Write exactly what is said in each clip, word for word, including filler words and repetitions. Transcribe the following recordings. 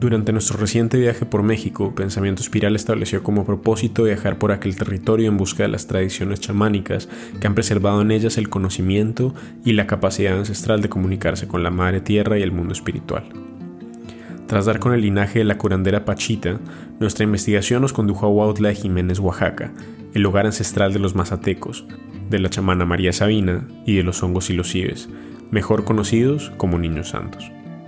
Durante nuestro reciente viaje por México, Pensamiento Espiral estableció como propósito viajar por aquel territorio en busca de las tradiciones chamánicas que han preservado en ellas el conocimiento y la capacidad ancestral de comunicarse con la Madre Tierra y el mundo espiritual. Tras dar con el linaje de la curandera Pachita, nuestra investigación nos condujo a Huautla de Jiménez, Oaxaca, el hogar ancestral de los mazatecos, de la chamana María Sabina y de los hongos silocibes, mejor conocidos como Niños Santos.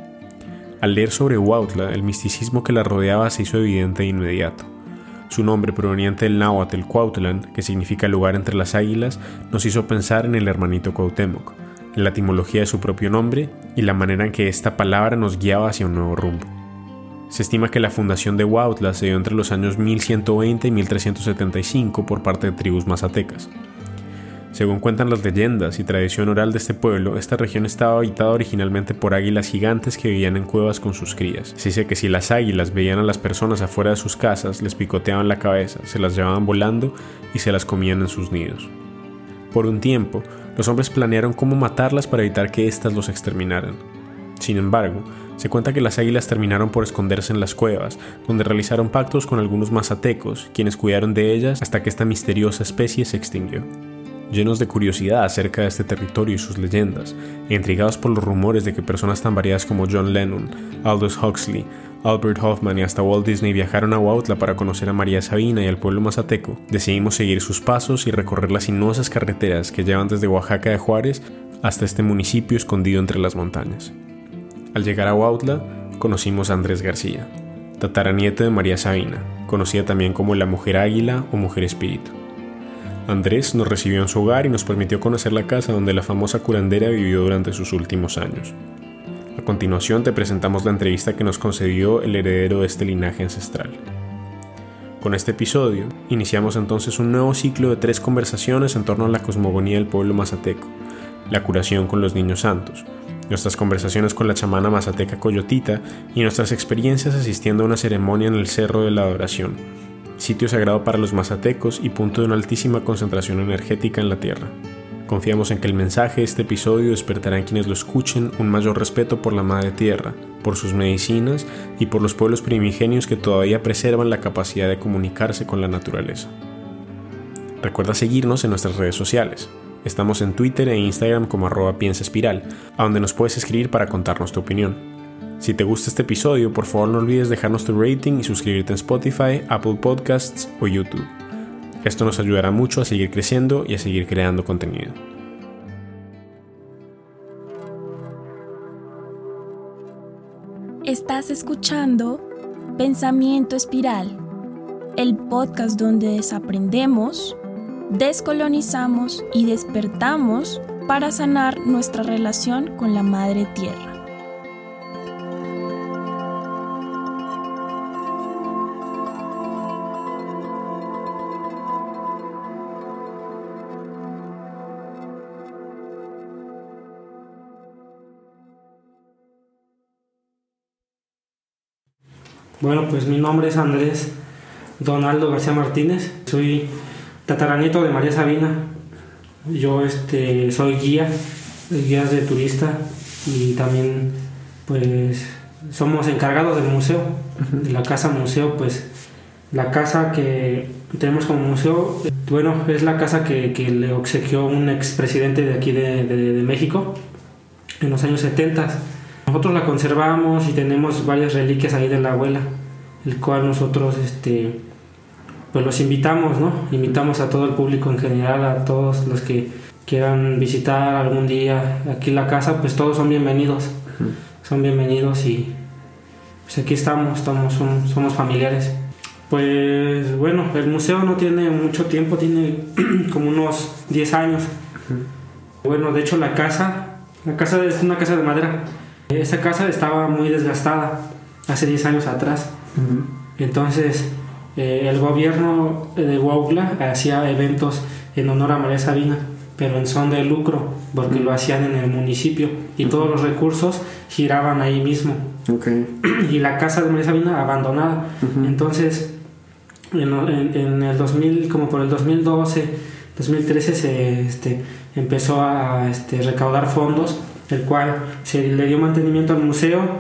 Al leer sobre Huautla, el misticismo que la rodeaba se hizo evidente de inmediato. Su nombre, proveniente del náhuatl Cuautlan, que significa lugar entre las águilas, nos hizo pensar en el hermanito Cuauhtémoc, en la etimología de su propio nombre y la manera en que esta palabra nos guiaba hacia un nuevo rumbo. Se estima que la fundación de Huautla se dio entre los años mil ciento veinte y mil trescientos setenta y cinco por parte de tribus mazatecas. Según cuentan las leyendas y tradición oral de este pueblo, esta región estaba habitada originalmente por águilas gigantes que vivían en cuevas con sus crías. Se dice que si las águilas veían a las personas afuera de sus casas, les picoteaban la cabeza, se las llevaban volando y se las comían en sus nidos. Por un tiempo, los hombres planearon cómo matarlas para evitar que éstas los exterminaran. Sin embargo, se cuenta que las águilas terminaron por esconderse en las cuevas, donde realizaron pactos con algunos mazatecos, quienes cuidaron de ellas hasta que esta misteriosa especie se extinguió. Llenos de curiosidad acerca de este territorio y sus leyendas, e intrigados por los rumores de que personas tan variadas como John Lennon, Aldous Huxley, Albert Hoffman y hasta Walt Disney viajaron a Huautla para conocer a María Sabina y al pueblo mazateco, decidimos seguir sus pasos y recorrer las sinuosas carreteras que llevan desde Oaxaca de Juárez hasta este municipio escondido entre las montañas. Al llegar a Huautla, conocimos a Andrés García, tataranieto de María Sabina, conocida también como la Mujer Águila o Mujer Espíritu. Andrés nos recibió en su hogar y nos permitió conocer la casa donde la famosa curandera vivió durante sus últimos años. A continuación te presentamos la entrevista que nos concedió el heredero de este linaje ancestral. Con este episodio, iniciamos entonces un nuevo ciclo de tres conversaciones en torno a la cosmogonía del pueblo mazateco, la curación con los niños santos, nuestras conversaciones con la chamana mazateca Coyotita y nuestras experiencias asistiendo a una ceremonia en el Cerro de la Adoración, sitio sagrado para los mazatecos y punto de una altísima concentración energética en la tierra. Confiamos en que el mensaje de este episodio despertará en quienes lo escuchen un mayor respeto por la Madre Tierra, por sus medicinas y por los pueblos primigenios que todavía preservan la capacidad de comunicarse con la naturaleza. Recuerda seguirnos en nuestras redes sociales. Estamos en Twitter e Instagram como arroba piensa espiral, a donde nos puedes escribir para contarnos tu opinión. Si te gusta este episodio, por favor no olvides dejarnos tu rating y suscribirte en Spotify, Apple Podcasts o YouTube. Esto nos ayudará mucho a seguir creciendo y a seguir creando contenido. Estás escuchando Pensamiento Espiral, el podcast donde desaprendemos, descolonizamos y despertamos para sanar nuestra relación con la Madre Tierra. Bueno, pues mi nombre es Andrés Donaldo García Martínez, soy tataranieto de María Sabina. Yo este, soy guía, guía de turista y también pues somos encargados del museo, uh-huh. de la casa museo. Pues la casa que tenemos como museo, bueno, es la casa que, que le obsequió un expresidente de aquí de, de, de México en los años setenta. Nosotros la conservamos y tenemos varias reliquias ahí de la abuela, el cual nosotros este, pues los invitamos, ¿no? Invitamos a todo el público en general, a todos los que quieran visitar algún día aquí la casa, pues todos son bienvenidos, uh-huh. son bienvenidos y pues aquí estamos, estamos somos, somos familiares. Pues bueno, el museo no tiene mucho tiempo, tiene como unos diez años. Uh-huh. Bueno, de hecho la casa, la casa es una casa de madera. Esta casa estaba muy desgastada hace diez años atrás. Uh-huh. Entonces eh, el gobierno de Huautla hacía eventos en honor a María Sabina, pero en son de lucro, porque uh-huh. lo hacían en el municipio y uh-huh. todos los recursos giraban ahí mismo. Okay. Y la casa de María Sabina abandonada. Uh-huh. Entonces en, en, en el dos mil, como por el dos mil doce, dos mil trece se este, empezó a este, recaudar fondos, el cual se le dio mantenimiento al museo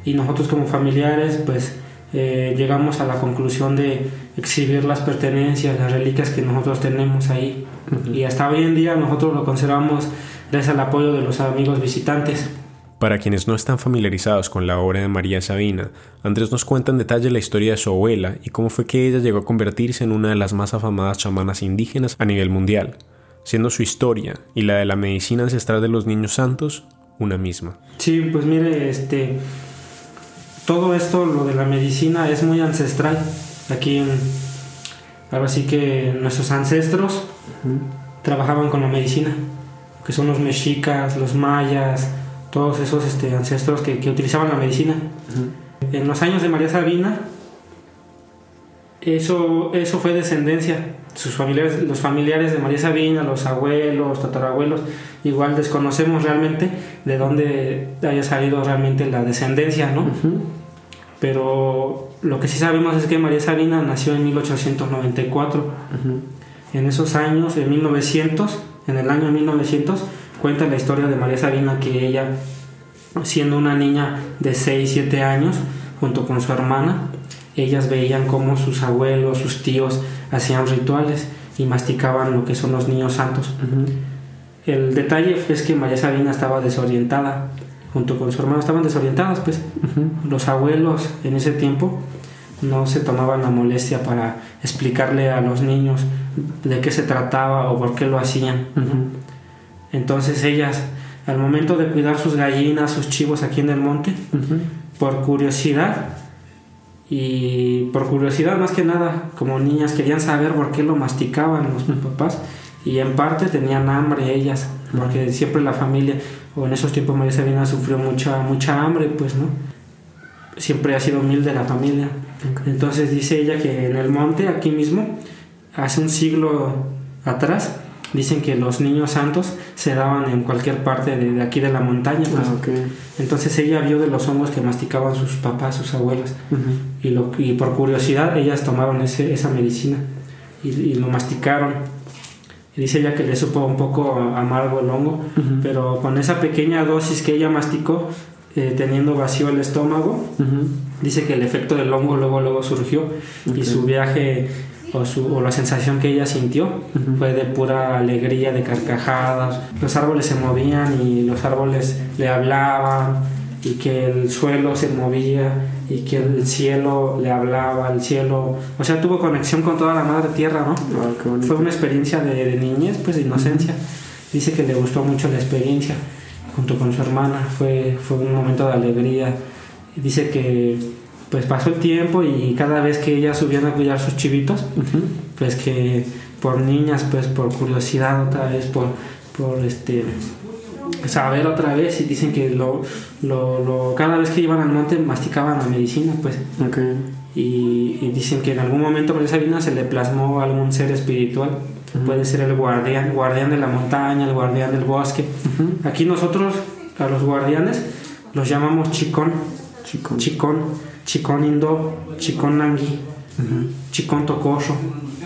y nosotros como familiares pues eh, llegamos a la conclusión de exhibir las pertenencias, las reliquias que nosotros tenemos ahí. Uh-huh. Y hasta hoy en día nosotros lo conservamos gracias al apoyo de los amigos visitantes. Para quienes no están familiarizados con la obra de María Sabina, Andrés nos cuenta en detalle la historia de su abuela y cómo fue que ella llegó a convertirse en una de las más afamadas chamanas indígenas a nivel mundial, siendo su historia y la de la medicina ancestral de los niños santos una misma. Sí, pues mire, este, todo esto, lo de la medicina, es muy ancestral. Aquí, en, ahora sí que nuestros ancestros uh-huh. trabajaban con la medicina, que son los mexicas, los mayas, todos esos este, ancestros que, que utilizaban la medicina. Uh-huh. En los años de María Sabina, eso, eso fue descendencia. Sus familiares, los familiares de María Sabina, los abuelos, tatarabuelos, igual desconocemos realmente de dónde haya salido realmente la descendencia, ¿no? Uh-huh. Pero lo que sí sabemos es que María Sabina nació en mil ochocientos noventa y cuatro. Uh-huh. En esos años, en mil novecientos, en el año mil novecientos, cuenta la historia de María Sabina, que ella, siendo una niña de seis, siete años, junto con su hermana, ellas veían cómo sus abuelos, sus tíos hacían rituales y masticaban lo que son los niños santos. Uh-huh. El detalle es que María Sabina estaba desorientada, junto con su hermana estaban desorientadas, pues. Uh-huh. Los abuelos en ese tiempo no se tomaban la molestia para explicarle a los niños de qué se trataba o por qué lo hacían. Uh-huh. Entonces ellas, al momento de cuidar sus gallinas, sus chivos aquí en el monte, uh-huh. por curiosidad, y por curiosidad más que nada, como niñas querían saber por qué lo masticaban los uh-huh. papás, y en parte tenían hambre ellas, porque uh-huh. siempre la familia, o en esos tiempos María Sabina sufrió mucha, mucha hambre, pues, ¿no? Siempre ha sido humilde la familia. Okay. Entonces dice ella que en el monte, aquí mismo, hace un siglo atrás, dicen que los niños santos se daban en cualquier parte de, de aquí de la montaña, pues. Ah, okay. Entonces ella vio de los hongos que masticaban sus papás, sus abuelas, uh-huh. y, lo, y por curiosidad ellas tomaron ese, esa medicina y, y lo masticaron. Y dice ella que le supo un poco amargo el hongo, uh-huh. pero con esa pequeña dosis que ella masticó, eh, teniendo vacío el estómago, uh-huh. dice que el efecto del hongo luego luego surgió. Okay. Y su viaje o, su, o la sensación que ella sintió uh-huh. fue de pura alegría, de carcajadas. Los árboles se movían y los árboles le hablaban, y que el suelo se movía y que el cielo le hablaba, el cielo, o sea, tuvo conexión con toda la madre tierra, ¿no? Oh, qué bonito. Fue una experiencia de, de niñez, pues de inocencia. Dice que le gustó mucho la experiencia junto con su hermana, fue, fue un momento de alegría. Dice que pues pasó el tiempo y cada vez que ellas subían a cuidar sus chivitos, uh-huh. pues que por niñas, pues por curiosidad otra vez, por, por este... saber otra vez, y dicen que lo, lo, lo, cada vez que iban al monte masticaban la medicina, pues. Okay. Y, y dicen que en algún momento María Sabina se le plasmó a algún ser espiritual. Uh-huh. Puede ser el guardián, guardián de la montaña, el guardián del bosque. Uh-huh. Aquí nosotros a los guardianes los llamamos chicón, chicón, chicón, chicón indo, chicón nangui, uh-huh. chicón tocoso,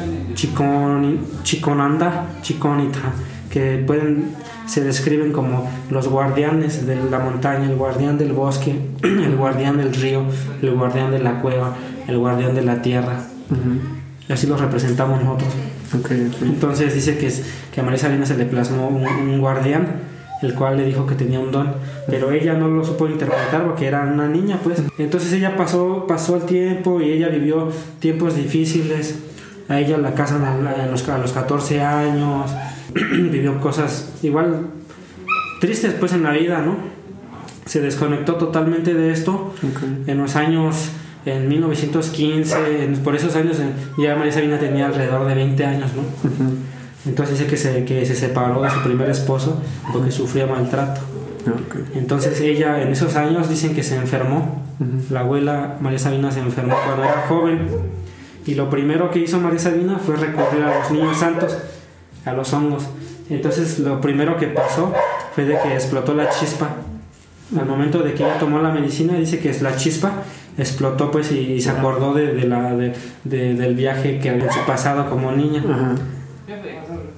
chicón, chicón anda, chicón ita, que pueden, se describen como los guardianes de la montaña, el guardián del bosque, el guardián del río, el guardián de la cueva, el guardián de la tierra. Uh-huh. Así los representamos nosotros. Okay, okay. Entonces dice que, es, que a María Sabina se le plasmó un, un guardián, el cual le dijo que tenía un don, pero ella no lo supo interpretar porque era una niña, pues. Entonces ella pasó, pasó el tiempo y ella vivió tiempos difíciles. A ella la casan a, a, los, a los catorce años. Vivió cosas igual tristes, pues, en la vida, ¿no? Se desconectó totalmente de esto. Okay. En los años, en mil novecientos quince, en, por esos años ya María Sabina tenía alrededor de veinte años, ¿no? Uh-huh. Entonces dice que se, que se separó de su primer esposo porque sufría maltrato. Okay. Entonces ella en esos años dicen que se enfermó. Uh-huh. La abuela María Sabina se enfermó cuando era joven, y lo primero que hizo María Sabina fue recurrir a los niños santos, a los hongos. Entonces lo primero que pasó fue de que explotó la chispa. Al momento de que ella tomó la medicina, dice que la chispa explotó, pues, y, y se acordó de, de la, de, de, del viaje que había pasado como niña. Uh-huh.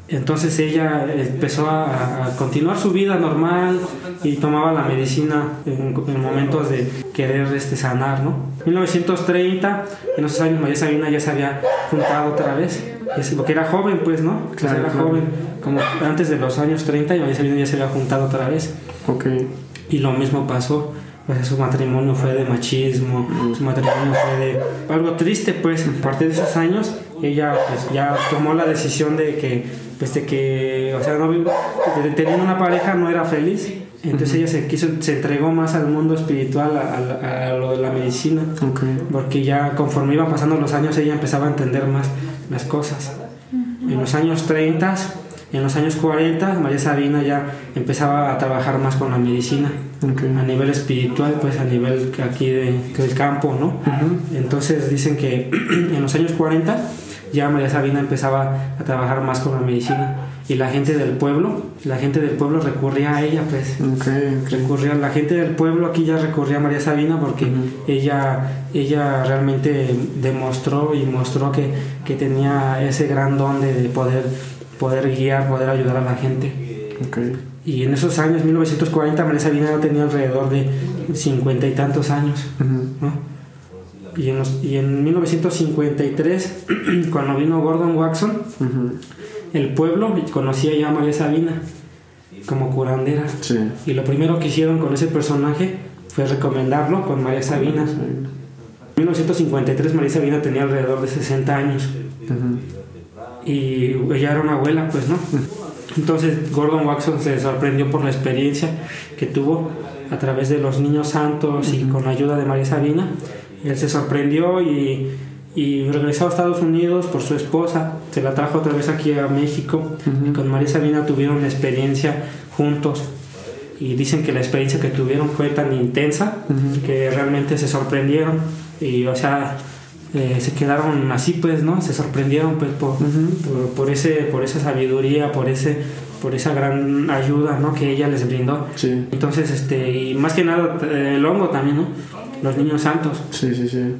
Entonces ella empezó a, a continuar su vida normal y tomaba la medicina en, en momentos de querer este, sanar, ¿no? En mil novecientos treinta, en esos años, María Sabina ya se había juntado otra vez, porque era joven, pues, ¿no? Claro, era claro. joven, como antes de los años treinta, y María Sabina ya se había juntado otra vez. Okay. Y lo mismo pasó. Pues su matrimonio fue de machismo, mm. su matrimonio fue de algo triste, pues. A partir de esos años, ella pues ya tomó la decisión de que, pues de que, o sea, no, teniendo una pareja no era feliz. Entonces uh-huh. ella se quiso, se entregó más al mundo espiritual, a, a, a lo de la medicina, okay. porque ya conforme iban pasando los años, ella empezaba a entender más las cosas. Uh-huh. En los años treinta, en los años cuarenta, María Sabina ya empezaba a trabajar más con la medicina, okay. a nivel espiritual, pues a nivel aquí de, del campo, ¿no? Uh-huh. Entonces dicen que en los años cuarenta ya María Sabina empezaba a trabajar más con la medicina, y la gente del pueblo, la gente del pueblo recurría a ella, pues. Okay, okay. Recurría, la gente del pueblo aquí ya recurría a María Sabina porque uh-huh. ella, ella realmente demostró y mostró que, que tenía ese gran don de, de poder, poder guiar, poder ayudar a la gente. Okay. Y en esos años, mil novecientos cuarenta, María Sabina tenía alrededor de cincuenta y tantos años, uh-huh. ¿no? Y en, los, y en mil novecientos cincuenta y tres, cuando vino Gordon Watson, uh-huh. el pueblo conocía ya a María Sabina como curandera. Sí. Y lo primero que hicieron con ese personaje fue recomendarlo con María Sabina. Sí. En mil novecientos cincuenta y tres María Sabina tenía alrededor de sesenta años. Uh-huh. Y ella era una abuela, pues, ¿no? Entonces Gordon Watson se sorprendió por la experiencia que tuvo a través de los niños santos, uh-huh. y con la ayuda de María Sabina. Él se sorprendió y, y regresó a Estados Unidos por su esposa. Se la trajo otra vez aquí a México. Uh-huh. Y con María Sabina tuvieron una experiencia juntos. Y dicen que la experiencia que tuvieron fue tan intensa, uh-huh. que realmente se sorprendieron. Y, o sea, eh, se quedaron así, pues, ¿no? Se sorprendieron, pues, por, uh-huh. por, por, ese, por esa sabiduría, por ese... por esa gran ayuda, ¿no? que ella les brindó. Sí. Entonces, este, y más que nada el hongo también, ¿no? Los niños santos. Sí, sí, sí.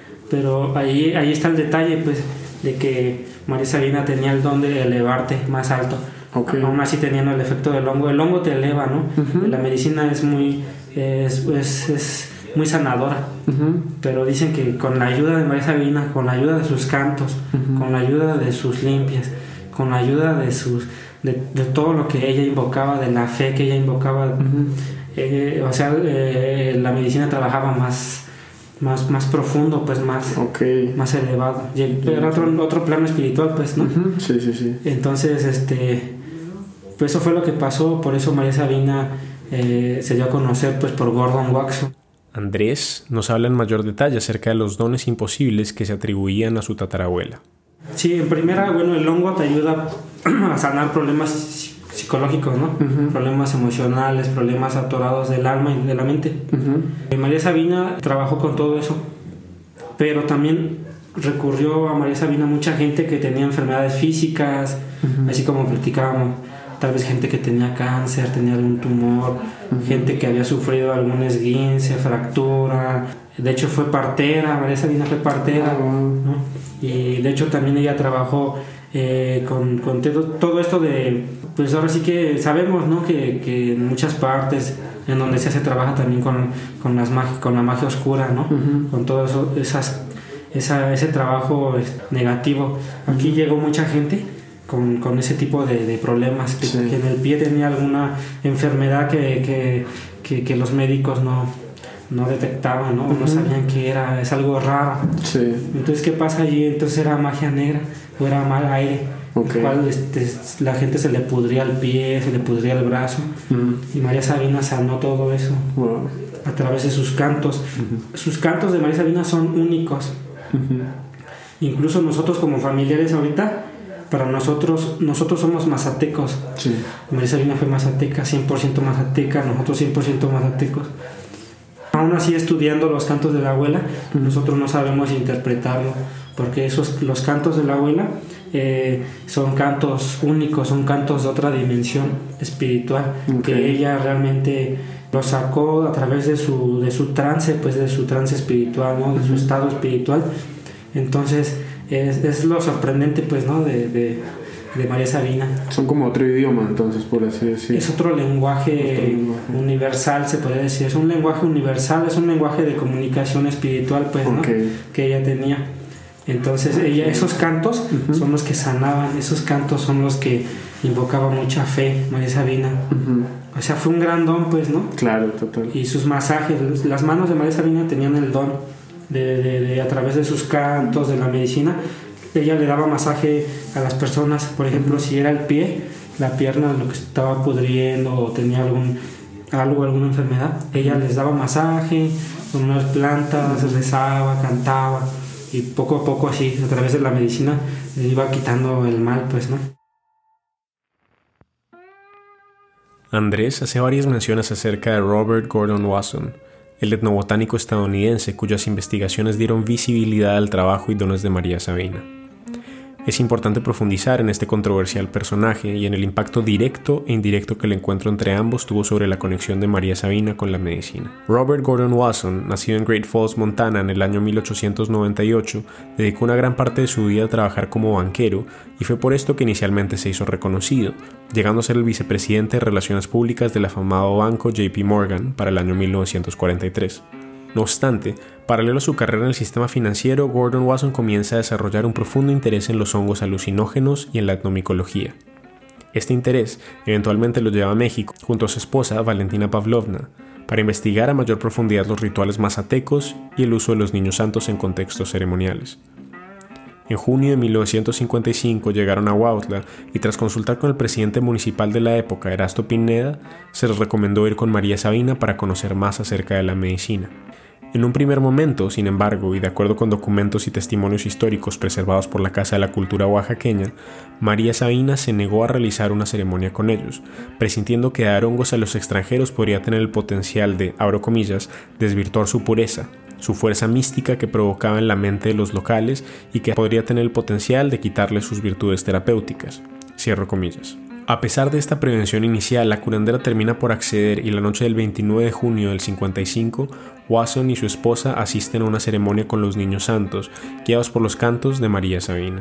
Pero ahí, ahí está el detalle, pues, de que María Sabina tenía el don de elevarte más alto. Okay. Aún así teniendo el efecto del hongo. El hongo te eleva, ¿no? Uh-huh. La medicina es muy, es, es, es muy sanadora. Uh-huh. Pero dicen que con la ayuda de María Sabina, con la ayuda de sus cantos, uh-huh. con la ayuda de sus limpias, con la ayuda de sus De, de todo lo que ella invocaba, de la fe que ella invocaba, uh-huh. eh, o sea, eh, la medicina trabajaba más, más, más profundo, pues más, okay. más elevado. Y era otro, otro plano espiritual, pues, ¿no? Uh-huh. Sí, sí, sí. Entonces, este, pues eso fue lo que pasó. Por eso María Sabina eh, se dio a conocer, pues, por Gordon Watson. Andrés nos habla en mayor detalle acerca de los dones imposibles que se atribuían a su tatarabuela. Sí, en primera, bueno, el hongo te ayuda a sanar problemas psicológicos, ¿no? Uh-huh. Problemas emocionales, problemas atorados del alma y de la mente. Uh-huh. María Sabina trabajó con todo eso, pero también recurrió a María Sabina mucha gente que tenía enfermedades físicas, uh-huh. así como platicábamos, tal vez gente que tenía cáncer, tenía algún tumor, uh-huh. gente que había sufrido algún esguince, fractura. De hecho fue partera, María Sabina fue partera, ¿no? Y de hecho también ella trabajó eh, con, con todo, todo esto de, pues ahora sí que sabemos, ¿no? que, que en muchas partes en donde se hace trabaja también con, con, las magi- con la magia oscura, ¿no? Uh-huh. Con todo eso, esas, esa, ese trabajo negativo. Aquí uh-huh. llegó mucha gente con, con ese tipo de, de problemas, que, sí. que en el pie tenía alguna enfermedad que, que, que, que los médicos no... no detectaban, ¿no? Uh-huh. No sabían que era, es algo raro. Sí. Entonces, ¿qué pasa allí? Entonces era magia negra, o era mal aire, okay. el cual este, la gente se le pudría el pie, se le pudría el brazo. Uh-huh. Y María Sabina sanó todo eso wow. a través de sus cantos. Uh-huh. Sus cantos de María Sabina son únicos. Uh-huh. Incluso nosotros como familiares ahorita, para nosotros, nosotros somos mazatecos. Sí. María Sabina fue mazateca, cien por ciento mazateca, nosotros cien por ciento mazatecos. Aún así, estudiando los cantos de la abuela, nosotros no sabemos interpretarlo, porque esos, los cantos de la abuela eh, son cantos únicos, son cantos de otra dimensión espiritual, okay. que ella realmente los sacó a través de su, de su trance, pues de su trance espiritual, ¿no? De su estado espiritual. Entonces, es, es lo sorprendente, pues, ¿no? De, de, de María Sabina. Son como otro idioma, entonces, por así decirlo. Es otro lenguaje, otro lenguaje universal, se podría decir. Es un lenguaje universal, es un lenguaje de comunicación espiritual, pues, okay. ¿no? Que ella tenía. Entonces, ella, esos cantos uh-huh. son los que sanaban, esos cantos son los que invocaba mucha fe, María Sabina. Uh-huh. O sea, fue un gran don, pues, ¿no? Claro, total. Y sus masajes, las manos de María Sabina tenían el don de, de, de a través de sus cantos, de la medicina. Ella le daba masaje a las personas, por ejemplo, si era el pie, la pierna, lo que estaba pudriendo o tenía algún algo, alguna enfermedad, ella les daba masaje con unas plantas, rezaba, cantaba y poco a poco así, a través de la medicina, le iba quitando el mal, pues, ¿no? Andrés hace varias menciones acerca de Robert Gordon Wasson, el etnobotánico estadounidense cuyas investigaciones dieron visibilidad al trabajo y dones de María Sabina. Es importante profundizar en este controversial personaje y en el impacto directo e indirecto que el encuentro entre ambos tuvo sobre la conexión de María Sabina con la medicina. Robert Gordon Wasson, nacido en Great Falls, Montana, en el año mil ochocientos noventa y ocho, dedicó una gran parte de su vida a trabajar como banquero y fue por esto que inicialmente se hizo reconocido, llegando a ser el vicepresidente de Relaciones Públicas del afamado banco J P Morgan para el año mil novecientos cuarenta y tres. No obstante, paralelo a su carrera en el sistema financiero, Gordon Wasson comienza a desarrollar un profundo interés en los hongos alucinógenos y en la etnomicología. Este interés eventualmente lo lleva a México, junto a su esposa Valentina Pavlovna, para investigar a mayor profundidad los rituales mazatecos y el uso de los niños santos en contextos ceremoniales. En junio de mil novecientos cincuenta y cinco llegaron a Huautla y tras consultar con el presidente municipal de la época, Erasto Pineda, se les recomendó ir con María Sabina para conocer más acerca de la medicina. En un primer momento, sin embargo, y de acuerdo con documentos y testimonios históricos preservados por la Casa de la Cultura oaxaqueña, María Sabina se negó a realizar una ceremonia con ellos, presintiendo que dar hongos a los extranjeros podría tener el potencial de, abro comillas, desvirtuar su pureza, su fuerza mística que provocaba en la mente de los locales y que podría tener el potencial de quitarles sus virtudes terapéuticas, cierro comillas. A pesar de esta prevención inicial, la curandera termina por acceder y la noche del veintinueve de junio del cincuenta y cinco, Wasson y su esposa asisten a una ceremonia con los niños santos, guiados por los cantos de María Sabina.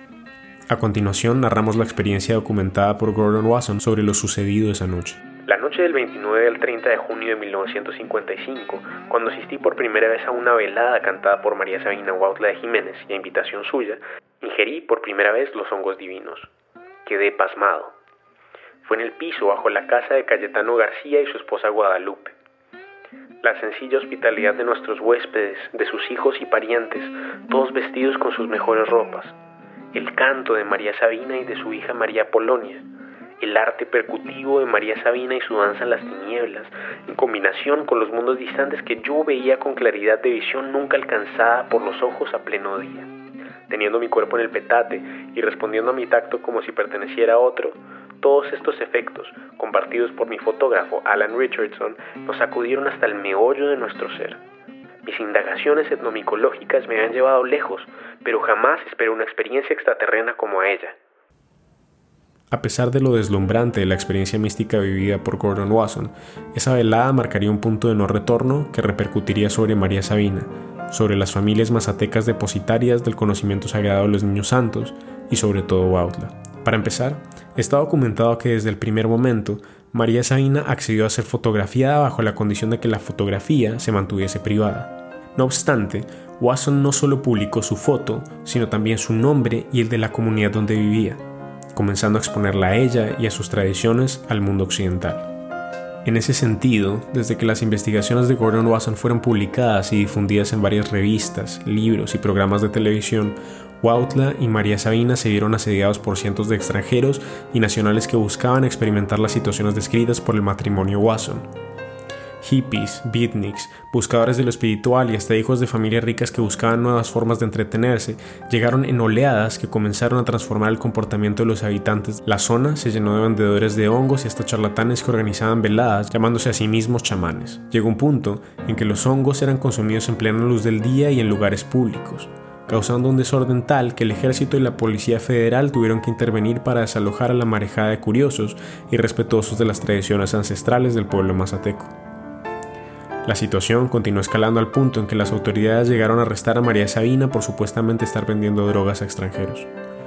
A continuación, narramos la experiencia documentada por Gordon Wasson sobre lo sucedido esa noche. La noche del veintinueve al treinta de junio de mil novecientos cincuenta y cinco, cuando asistí por primera vez a una velada cantada por María Sabina Huautla de Jiménez y a invitación suya, ingerí por primera vez los hongos divinos. Quedé pasmado. Fue en el piso bajo la casa de Cayetano García y su esposa Guadalupe. La sencilla hospitalidad de nuestros huéspedes, de sus hijos y parientes, todos vestidos con sus mejores ropas. El canto de María Sabina y de su hija María Polonia. El arte percutivo de María Sabina y su danza en las tinieblas, en combinación con los mundos distantes que yo veía con claridad de visión nunca alcanzada por los ojos a pleno día. Teniendo mi cuerpo en el petate y respondiendo a mi tacto como si perteneciera a otro, todos estos efectos, compartidos por mi fotógrafo Alan Richardson, nos sacudieron hasta el meollo de nuestro ser. Mis indagaciones etnomicológicas me han llevado lejos, pero jamás esperé una experiencia extraterrena como a ella. A pesar de lo deslumbrante de la experiencia mística vivida por Gordon Wasson, esa velada marcaría un punto de no retorno que repercutiría sobre María Sabina, sobre las familias mazatecas depositarias del conocimiento sagrado de los niños santos y sobre todo Huautla. Para empezar, está documentado que desde el primer momento, María Sabina accedió a ser fotografiada bajo la condición de que la fotografía se mantuviese privada. No obstante, Wasson no solo publicó su foto, sino también su nombre y el de la comunidad donde vivía, comenzando a exponerla a ella y a sus tradiciones al mundo occidental. En ese sentido, desde que las investigaciones de Gordon Wasson fueron publicadas y difundidas en varias revistas, libros y programas de televisión, Huautla y María Sabina se vieron asediados por cientos de extranjeros y nacionales que buscaban experimentar las situaciones descritas por el matrimonio Wasson. Hippies, beatniks, buscadores de lo espiritual y hasta hijos de familias ricas que buscaban nuevas formas de entretenerse, llegaron en oleadas que comenzaron a transformar el comportamiento de los habitantes. La zona se llenó de vendedores de hongos y hasta charlatanes que organizaban veladas, llamándose a sí mismos chamanes. Llegó un punto en que los hongos eran consumidos en plena luz del día y en lugares públicos, causando un desorden tal que el ejército y la policía federal tuvieron que intervenir para desalojar a la marejada de curiosos y respetuosos de las tradiciones ancestrales del pueblo mazateco. La situación continuó escalando al punto en que las autoridades llegaron a arrestar a María Sabina por supuestamente estar vendiendo drogas a extranjeros.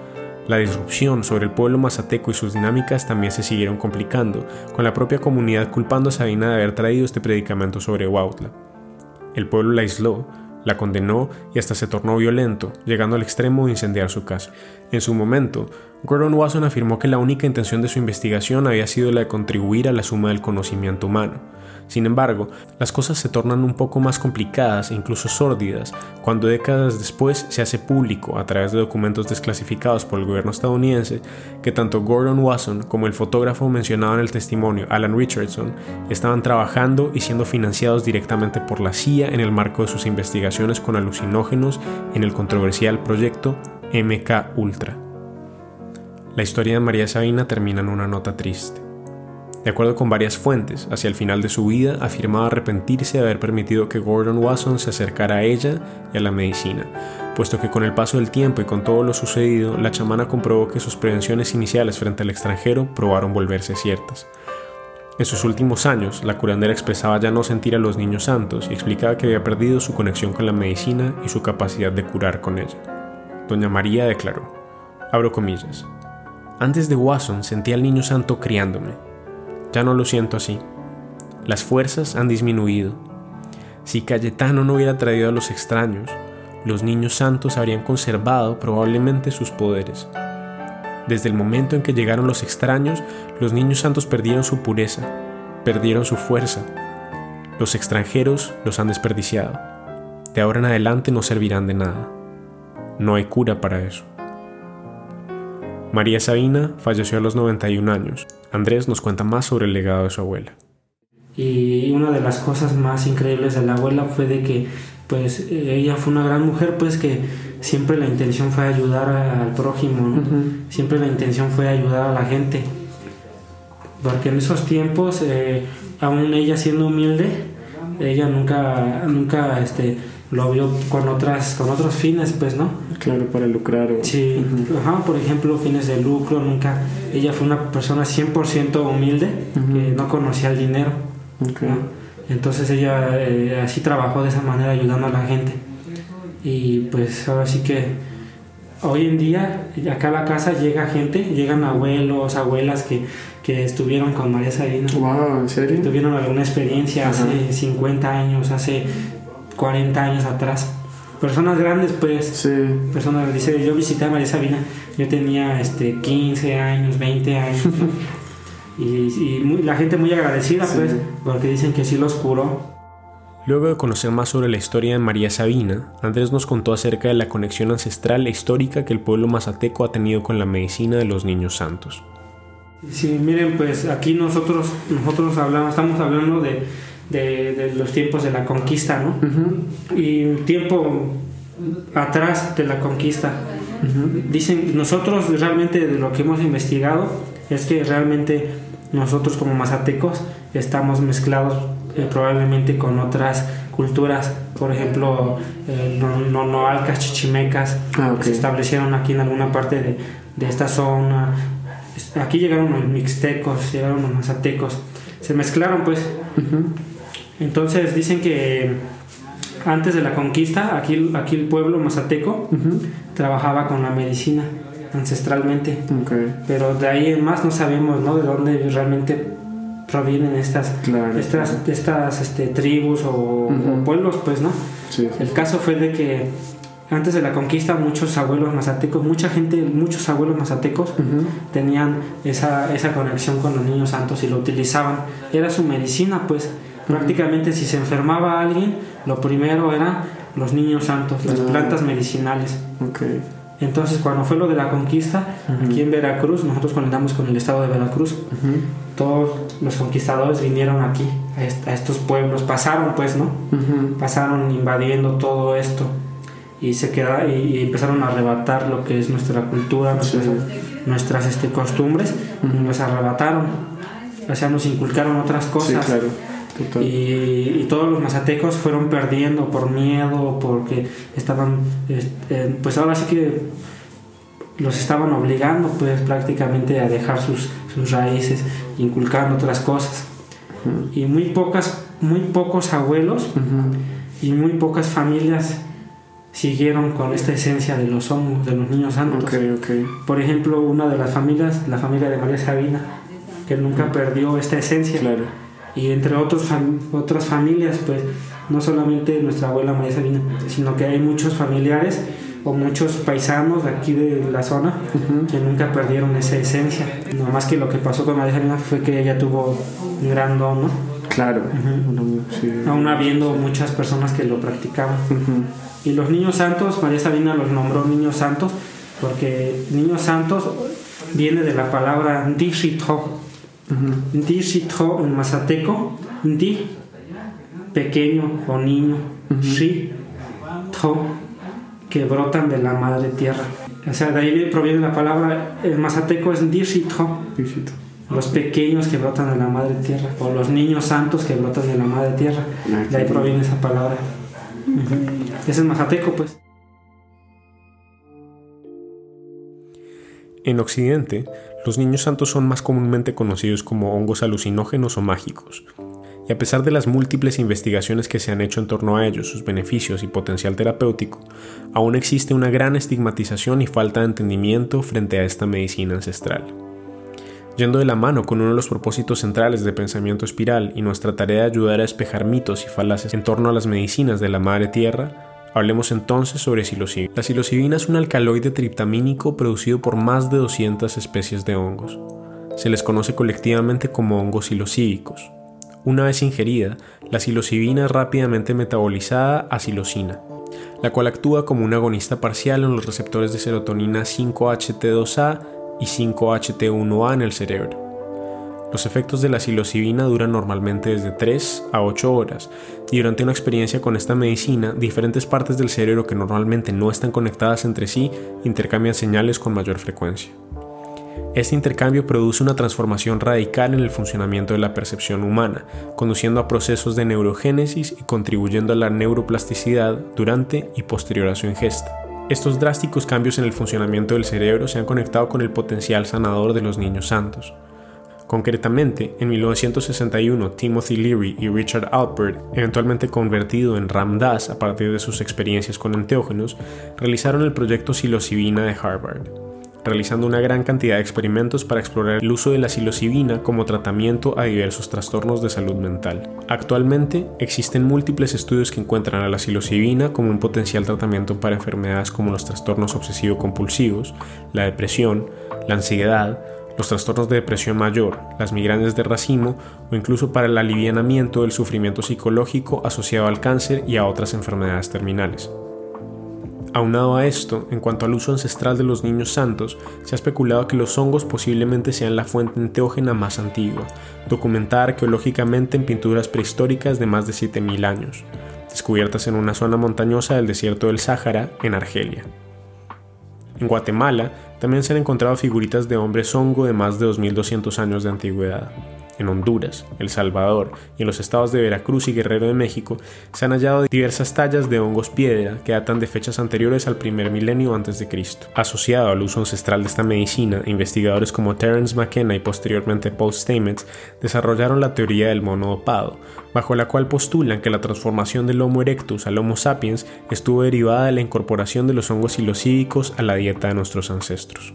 La disrupción sobre el pueblo mazateco y sus dinámicas también se siguieron complicando, con la propia comunidad culpando a Sabina de haber traído este predicamento sobre Huautla. El pueblo la aisló, la condenó y hasta se tornó violento, llegando al extremo de incendiar su casa. En su momento, Gordon Wasson afirmó que la única intención de su investigación había sido la de contribuir a la suma del conocimiento humano. Sin embargo, las cosas se tornan un poco más complicadas e incluso sórdidas cuando décadas después se hace público, a través de documentos desclasificados por el gobierno estadounidense, que tanto Gordon Wasson como el fotógrafo mencionado en el testimonio, Alan Richardson, estaban trabajando y siendo financiados directamente por la C I A en el marco de sus investigaciones con alucinógenos en el controversial proyecto M K Ultra. La historia de María Sabina termina en una nota triste. De acuerdo con varias fuentes, hacia el final de su vida afirmaba arrepentirse de haber permitido que Gordon Wasson se acercara a ella y a la medicina, puesto que con el paso del tiempo y con todo lo sucedido, la chamana comprobó que sus prevenciones iniciales frente al extranjero probaron volverse ciertas. En sus últimos años, la curandera expresaba ya no sentir a los niños santos y explicaba que había perdido su conexión con la medicina y su capacidad de curar con ella. Doña María declaró, abro comillas, antes de Wasson sentía al niño santo criándome. Ya no lo siento así. Las fuerzas han disminuido. Si Cayetano no hubiera traído a los extraños, los niños santos habrían conservado probablemente sus poderes. Desde el momento en que llegaron los extraños, los niños santos perdieron su pureza, perdieron su fuerza. Los extranjeros los han desperdiciado. De ahora en adelante no servirán de nada. No hay cura para eso. María Sabina falleció a los noventa y un años. Andrés nos cuenta más sobre el legado de su abuela. Y una de las cosas más increíbles de la abuela fue de que pues ella fue una gran mujer, pues que siempre la intención fue ayudar al prójimo, ¿no? Uh-huh. Siempre la intención fue ayudar a la gente. Porque en esos tiempos, eh, aún ella siendo humilde, ella nunca, nunca este, lo vio con otras, con otros fines, pues, ¿no? Claro, para lucrar. O... Sí, uh-huh. Ajá, por ejemplo, fines de lucro, nunca. Ella fue una persona cien por ciento humilde, uh-huh. que no conocía el dinero. Okay. ¿No? Entonces ella eh, así trabajó de esa manera, ayudando a la gente. Y pues ahora sí que hoy en día acá a la casa llega gente, llegan abuelos, abuelas que, que estuvieron con María Sabina. Wow, ¿en serio? Tuvieron alguna experiencia hace uh-huh. cincuenta años, hace cuarenta años atrás. Personas grandes, pues. Sí. Personas, dice, yo visité a María Sabina, yo tenía este, quince años, veinte años. y y muy, la gente muy agradecida, sí. pues, porque dicen que sí los curó. Luego de conocer más sobre la historia de María Sabina, Andrés nos contó acerca de la conexión ancestral e histórica que el pueblo mazateco ha tenido con la medicina de los niños santos. Sí, miren, pues aquí nosotros, nosotros hablamos, estamos hablando de, de, de los tiempos de la conquista, ¿no? Uh-huh. Y un tiempo atrás de la conquista. Uh-huh. Dicen, nosotros realmente de lo que hemos investigado es que realmente nosotros como mazatecos estamos mezclados eh, probablemente con otras culturas, por ejemplo eh, nonoalcas, chichimecas, ah, okay. que se establecieron aquí en alguna parte de, de esta zona. Aquí llegaron los mixtecos, llegaron los mazatecos, se mezclaron, pues. Uh-huh. Entonces dicen que antes de la conquista aquí, aquí el pueblo mazateco uh-huh. trabajaba con la medicina ancestralmente, okay. pero de ahí en más no sabemos, ¿no? De dónde realmente provienen estas claro, estas, claro. estas este, tribus o, uh-huh. o pueblos, pues, ¿no? Sí, sí. El caso fue de que antes de la conquista muchos abuelos mazatecos, mucha gente, muchos abuelos mazatecos uh-huh. tenían esa, esa conexión con los niños santos y lo utilizaban, era su medicina, pues. Uh-huh. Prácticamente si se enfermaba alguien, lo primero eran los niños santos, las uh-huh. plantas medicinales. Okay. Entonces cuando fue lo de la conquista, uh-huh. aquí en Veracruz, nosotros conectamos con el estado de Veracruz, uh-huh. todos los conquistadores vinieron aquí, a, est- a estos pueblos, pasaron pues, ¿no? Uh-huh. Pasaron invadiendo todo esto y se quedaron, y, y empezaron a arrebatar lo que es nuestra cultura, nuestras, sí. nuestras este, costumbres, uh-huh. y nos arrebataron, o sea, nos inculcaron otras cosas. Sí, claro. Y, y todos los mazatecos fueron perdiendo por miedo, porque estaban, eh, pues ahora sí que los estaban obligando, pues prácticamente a dejar sus, sus raíces, inculcando otras cosas. Uh-huh. Y muy pocas, muy pocos abuelos uh-huh. y muy pocas familias siguieron con esta esencia de los hongos, de los niños santos. Okay, okay. Por ejemplo, una de las familias, la familia de María Sabina, que nunca perdió esta esencia. Claro. Y entre otros fam- otras familias, pues no solamente nuestra abuela María Sabina, sino que hay muchos familiares o muchos paisanos de aquí de la zona uh-huh. que nunca perdieron esa esencia. No más que lo que pasó con María Sabina fue que ella tuvo un gran don, ¿no? Claro. Uh-huh. Uh-huh. Sí. Aún habiendo muchas personas que lo practicaban. Uh-huh. Y los niños santos, María Sabina los nombró niños santos porque niños santos viene de la palabra Ndishitho. Uh-huh. Ndishitho en mazateco, Ndi, pequeño o niño, uh-huh. Shi, Tho, que brotan de la madre tierra. O sea, de ahí proviene la palabra, el mazateco es Ndishitho, los pequeños que brotan de la madre tierra, o los niños santos que brotan de la madre tierra. De ahí proviene esa palabra. Uh-huh. Es el mazateco, pues. En Occidente, los niños santos son más comúnmente conocidos como hongos alucinógenos o mágicos, y a pesar de las múltiples investigaciones que se han hecho en torno a ellos, sus beneficios y potencial terapéutico, aún existe una gran estigmatización y falta de entendimiento frente a esta medicina ancestral. Yendo de la mano con uno de los propósitos centrales de Pensamiento Espiral y nuestra tarea de ayudar a despejar mitos y falacias en torno a las medicinas de la Madre Tierra, hablemos entonces sobre psilocibina. La psilocibina es un alcaloide triptamínico producido por más de doscientas especies de hongos. Se les conoce colectivamente como hongos psilocíbicos. Una vez ingerida, la psilocibina es rápidamente metabolizada a psilocina, la cual actúa como un agonista parcial en los receptores de serotonina cinco H T dos A y cinco H T uno A en el cerebro. Los efectos de la psilocibina duran normalmente desde tres a ocho horas, y durante una experiencia con esta medicina, diferentes partes del cerebro que normalmente no están conectadas entre sí intercambian señales con mayor frecuencia. Este intercambio produce una transformación radical en el funcionamiento de la percepción humana, conduciendo a procesos de neurogénesis y contribuyendo a la neuroplasticidad durante y posterior a su ingesta. Estos drásticos cambios en el funcionamiento del cerebro se han conectado con el potencial sanador de los niños santos. Concretamente, en mil novecientos sesenta y uno, Timothy Leary y Richard Alpert, eventualmente convertido en Ram Dass a partir de sus experiencias con enteógenos, realizaron el proyecto psilocibina de Harvard, realizando una gran cantidad de experimentos para explorar el uso de la psilocibina como tratamiento a diversos trastornos de salud mental. Actualmente, existen múltiples estudios que encuentran a la psilocibina como un potencial tratamiento para enfermedades como los trastornos obsesivo-compulsivos, la depresión, la ansiedad, los trastornos de depresión mayor, las migrañas de racimo o incluso para el alivianamiento del sufrimiento psicológico asociado al cáncer y a otras enfermedades terminales. Aunado a esto, en cuanto al uso ancestral de los niños santos, se ha especulado que los hongos posiblemente sean la fuente enteógena más antigua, documentada arqueológicamente en pinturas prehistóricas de más de siete mil años, descubiertas en una zona montañosa del desierto del Sáhara, en Argelia. En Guatemala también se han encontrado figuritas de hombres hongo de más de dos mil doscientos años de antigüedad. En Honduras, El Salvador y en los estados de Veracruz y Guerrero de México se han hallado diversas tallas de hongos piedra que datan de fechas anteriores al primer milenio antes de Cristo. Asociado al uso ancestral de esta medicina, investigadores como Terence McKenna y posteriormente Paul Stamets desarrollaron la teoría del mono dopado, bajo la cual postulan que la transformación del Homo erectus al Homo sapiens estuvo derivada de la incorporación de los hongos psilocíbicos a la dieta de nuestros ancestros.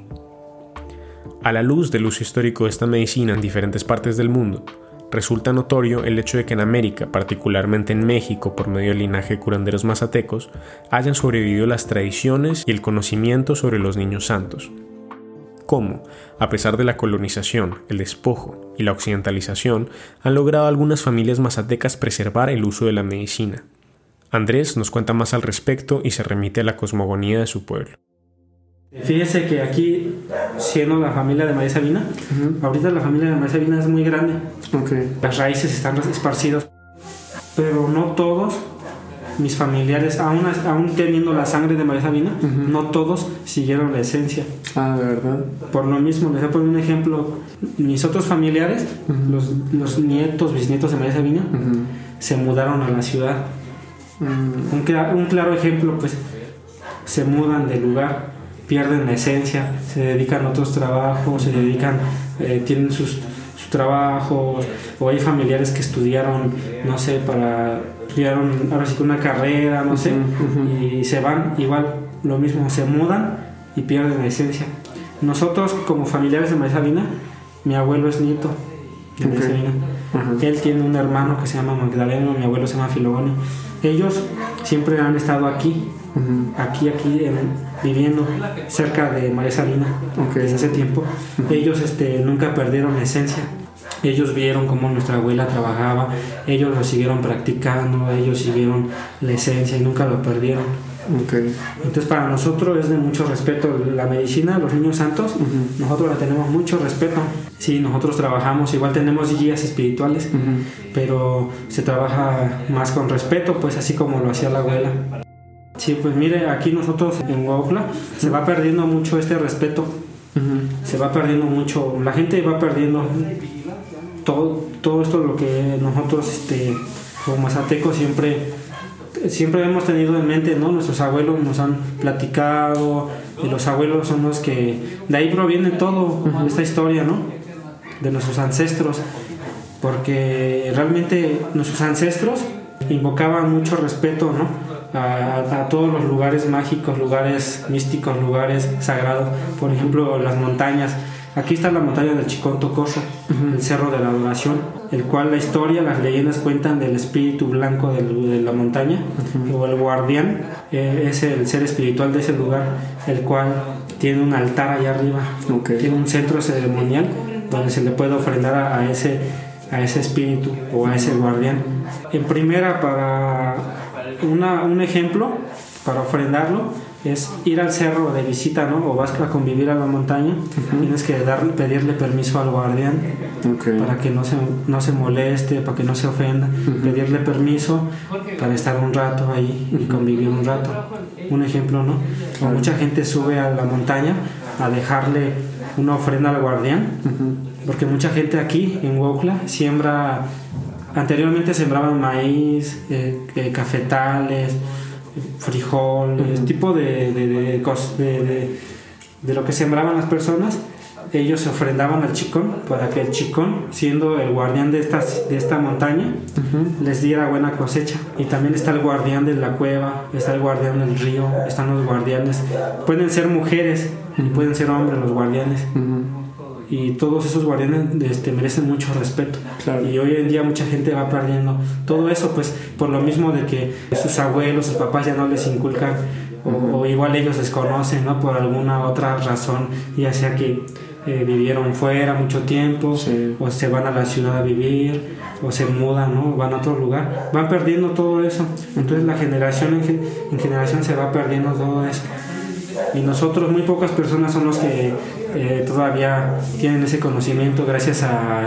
A la luz del uso histórico de esta medicina en diferentes partes del mundo, resulta notorio el hecho de que en América, particularmente en México por medio del linaje de curanderos mazatecos, hayan sobrevivido las tradiciones y el conocimiento sobre los niños santos. Cómo, a pesar de la colonización, el despojo y la occidentalización, han logrado algunas familias mazatecas preservar el uso de la medicina. Andrés nos cuenta más al respecto y se remite a la cosmogonía de su pueblo. Fíjese que aquí, siendo la familia de María Sabina, uh-huh. ahorita la familia de María Sabina es muy grande. Okay. Las raíces están esparcidas. Pero no todos mis familiares, aún, aún teniendo la sangre de María Sabina, uh-huh. no todos siguieron la esencia. Ah, ¿de verdad? Por lo mismo, les voy a poner un ejemplo. Mis otros familiares, uh-huh. los, los nietos, bisnietos de María Sabina, uh-huh. se mudaron a la ciudad. Uh-huh. Un, un claro ejemplo, pues, se mudan de lugar, pierden la esencia, se dedican a otros trabajos, se dedican, eh, tienen sus, su trabajos, o hay familiares que estudiaron, no sé, para estudiaron ahora sí que una carrera, no sé, uh-huh. y se van, igual lo mismo, se mudan y pierden la esencia. Nosotros como familiares de María Sabina, mi abuelo es nieto de María Sabina. Uh-huh. Él tiene un hermano que se llama Magdaleno, mi abuelo se llama Filogonio. Ellos siempre han estado aquí, uh-huh. aquí, aquí, en, viviendo cerca de María Sabina, okay. desde hace tiempo. Uh-huh. Ellos este, nunca perdieron la esencia. Ellos vieron cómo nuestra abuela trabajaba, ellos lo siguieron practicando, ellos siguieron la esencia y nunca lo perdieron. Okay. Entonces para nosotros es de mucho respeto la medicina, los niños santos, uh-huh. nosotros la tenemos mucho respeto. Sí, nosotros trabajamos, igual tenemos guías espirituales, uh-huh. pero se trabaja más con respeto, pues así como lo hacía la abuela. Sí, pues mire, aquí nosotros en Huautla uh-huh. se va perdiendo mucho este respeto, uh-huh. se va perdiendo mucho, la gente va perdiendo todo, todo esto lo que nosotros este, como mazatecos siempre... siempre hemos tenido en mente, ¿no? Nuestros abuelos nos han platicado, y los abuelos son los que... de ahí proviene todo, uh-huh. esta historia, ¿no? De nuestros ancestros, porque realmente nuestros ancestros invocaban mucho respeto, ¿no? A, a todos los lugares mágicos, lugares místicos, lugares sagrados, por ejemplo, las montañas. Aquí está la montaña del Chicón Tocoso, uh-huh. el Cerro de la Adoración, el cual la historia, las leyendas cuentan del espíritu blanco del, de la montaña, uh-huh. o el guardián, eh, es el ser espiritual de ese lugar, el cual tiene un altar allá arriba, okay. tiene un centro ceremonial donde se le puede ofrendar a, a, ese, a ese espíritu o a ese guardián. En primera, para una, un ejemplo, para ofrendarlo, es ir al cerro de visita, ¿no? O vas a convivir a la montaña, uh-huh. tienes que darle, pedirle permiso al guardián, okay. para que no se, no se moleste, para que no se ofenda, uh-huh. pedirle permiso para estar un rato ahí y convivir un rato. Un ejemplo, ¿no? O mucha gente sube a la montaña a dejarle una ofrenda al guardián, uh-huh. porque mucha gente aquí en Huautla siembra, anteriormente sembraban maíz, eh, eh, cafetales, frijoles, uh-huh. tipo de de, de, de, de de lo que sembraban las personas. Ellos se ofrendaban al Chicón para que el Chicón, siendo el guardián de, estas, de esta montaña, uh-huh. les diera buena cosecha. Y también está el guardián de la cueva, está el guardián del río, están los guardianes, pueden ser mujeres uh-huh. y pueden ser hombres los guardianes, uh-huh. y todos esos guardianes este, merecen mucho respeto, claro. Y hoy en día mucha gente va perdiendo todo eso, pues por lo mismo de que sus abuelos, sus papás ya no les inculcan, uh-huh. o, o igual ellos desconocen, ¿no? Por alguna otra razón, ya sea que eh, vivieron fuera mucho tiempo, sí. o se van a la ciudad a vivir, o se mudan, ¿no? Van a otro lugar, van perdiendo todo eso. Entonces la generación en, en generación se va perdiendo todo eso. Y nosotros, muy pocas personas son los que eh, todavía tienen ese conocimiento, gracias a,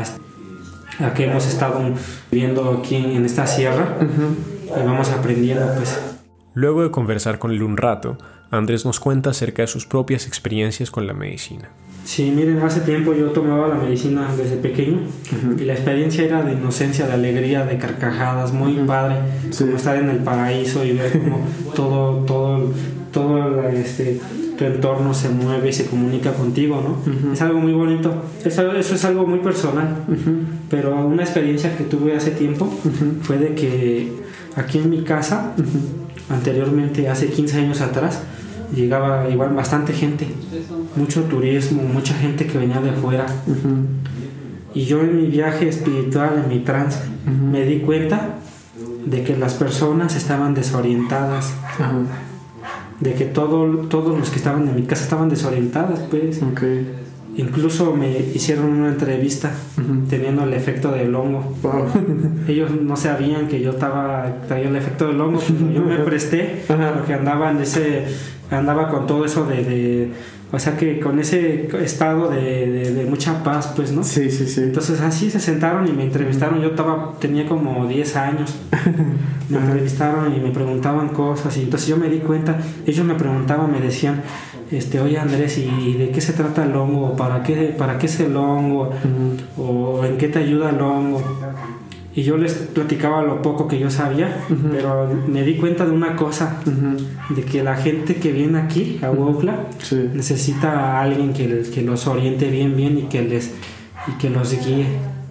a que hemos estado viviendo aquí en esta sierra, uh-huh. y vamos aprendiendo, pues. Luego de conversar con él un rato, Andrés nos cuenta acerca de sus propias experiencias con la medicina. Sí, miren, hace tiempo yo tomaba la medicina desde pequeño, uh-huh. y la experiencia era de inocencia, de alegría, de carcajadas, muy uh-huh. padre, sí. como estar en el paraíso y ver cómo todo, todo, todo este, tu entorno se mueve y se comunica contigo, ¿no? Uh-huh. Es algo muy bonito, eso, eso es algo muy personal, uh-huh. pero una experiencia que tuve hace tiempo uh-huh. fue de que aquí en mi casa, uh-huh. anteriormente, hace quince años atrás, llegaba igual bastante gente, mucho turismo, mucha gente que venía de fuera, uh-huh. y yo en mi viaje espiritual, en mi trance, uh-huh. me di cuenta de que las personas estaban desorientadas, uh-huh. de que todo, todos los que estaban en mi casa estaban desorientadas, pues. Okay. Incluso me hicieron una entrevista, uh-huh. teniendo el efecto del hongo. Wow. Ellos no sabían que yo estaba traía el efecto del hongo, pero yo me presté, uh-huh. porque andaba en ese andaba con todo eso de, de o sea que con ese estado de, de, de mucha paz, pues, ¿no? Sí, sí, sí. Entonces así se sentaron y me entrevistaron. Yo estaba tenía como diez años. Me entrevistaron y me preguntaban cosas, y entonces yo me di cuenta. Ellos me preguntaban, me decían, este, oye Andrés, ¿y de qué se trata el hongo? ¿Para qué, para qué es el hongo? Uh-huh. ¿O en qué te ayuda el hongo? Y yo les platicaba lo poco que yo sabía, uh-huh. pero me di cuenta de una cosa, uh-huh. de que la gente que viene aquí a Huautla, sí. necesita a alguien que, que los oriente bien, bien y que les y que los guíe.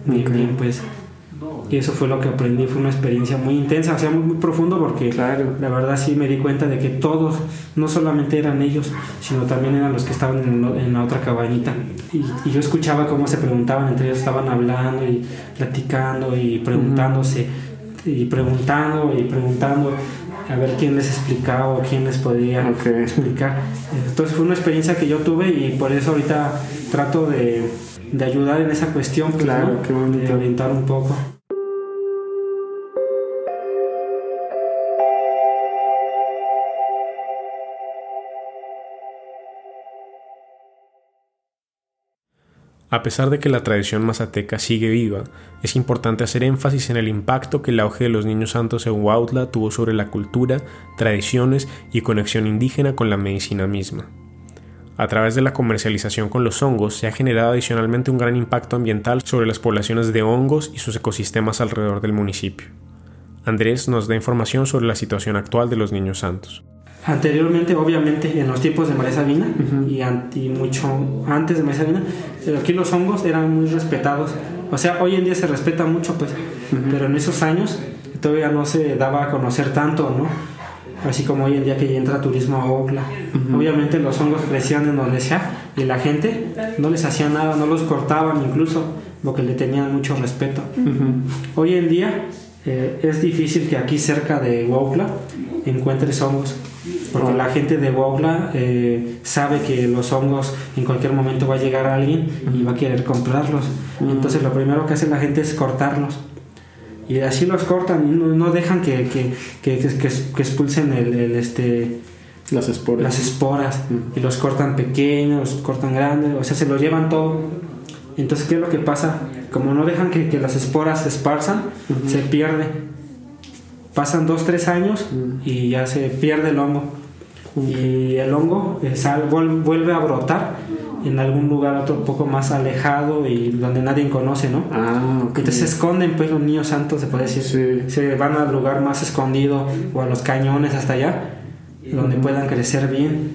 bien, Okay. bien, pues. Y eso fue lo que aprendí, fue una experiencia muy intensa, o sea, muy, muy profundo, porque Claro. la verdad sí me di cuenta de que todos, no solamente eran ellos, sino también eran los que estaban en, lo- en la otra cabañita. Y, y yo escuchaba cómo se preguntaban, entre ellos estaban hablando y platicando y preguntándose, y preguntando y preguntando, a ver quién les explicaba o quién les podía Ok. explicar. Entonces fue una experiencia que yo tuve y por eso ahorita trato de, de ayudar en esa cuestión, pues, Claro, ¿no? qué bonito. De orientar un poco. A pesar de que la tradición mazateca sigue viva, es importante hacer énfasis en el impacto que el auge de los niños santos en Huautla tuvo sobre la cultura, tradiciones y conexión indígena con la medicina misma. A través de la comercialización con los hongos se ha generado adicionalmente un gran impacto ambiental sobre las poblaciones de hongos y sus ecosistemas alrededor del municipio. Andrés nos da información sobre la situación actual de los niños santos. Anteriormente, obviamente, en los tiempos de María Sabina, Uh-huh. y, an- y mucho antes de María Sabina, eh, aquí los hongos eran muy respetados. O sea, hoy en día se respeta mucho, pues, Uh-huh. pero en esos años todavía no se daba a conocer tanto, ¿no? Así como hoy en día que ya entra turismo a Huautla. Uh-huh. Obviamente los hongos crecían en donde sea y la gente no les hacía nada, no los cortaban incluso, porque le tenían mucho respeto. Uh-huh. Hoy en día eh, es difícil que aquí cerca de Huautla encuentres hongos, porque la gente de Huautla eh, sabe que los hongos en cualquier momento va a llegar alguien y va a querer comprarlos. Entonces lo primero que hace la gente es cortarlos. Y así los cortan y no, no dejan que, que, que, que, que expulsen el, el, este, Las esporas. las esporas. Y los cortan pequeños, los cortan grandes, o sea, se los llevan todo. Entonces, ¿qué es lo que pasa? Como no dejan que, que las esporas se esparzan, Uh-huh. se pierde. Pasan dos, tres años Uh-huh. y ya se pierde el hongo. Y el hongo eh, sal, vuel- vuelve a brotar en algún lugar otro poco más alejado y donde nadie conoce, ¿no? Ah, ok. Entonces se esconden, pues, los niños santos, se puede decir. Sí. Se van al lugar más escondido o a los cañones hasta allá, donde puedan crecer bien.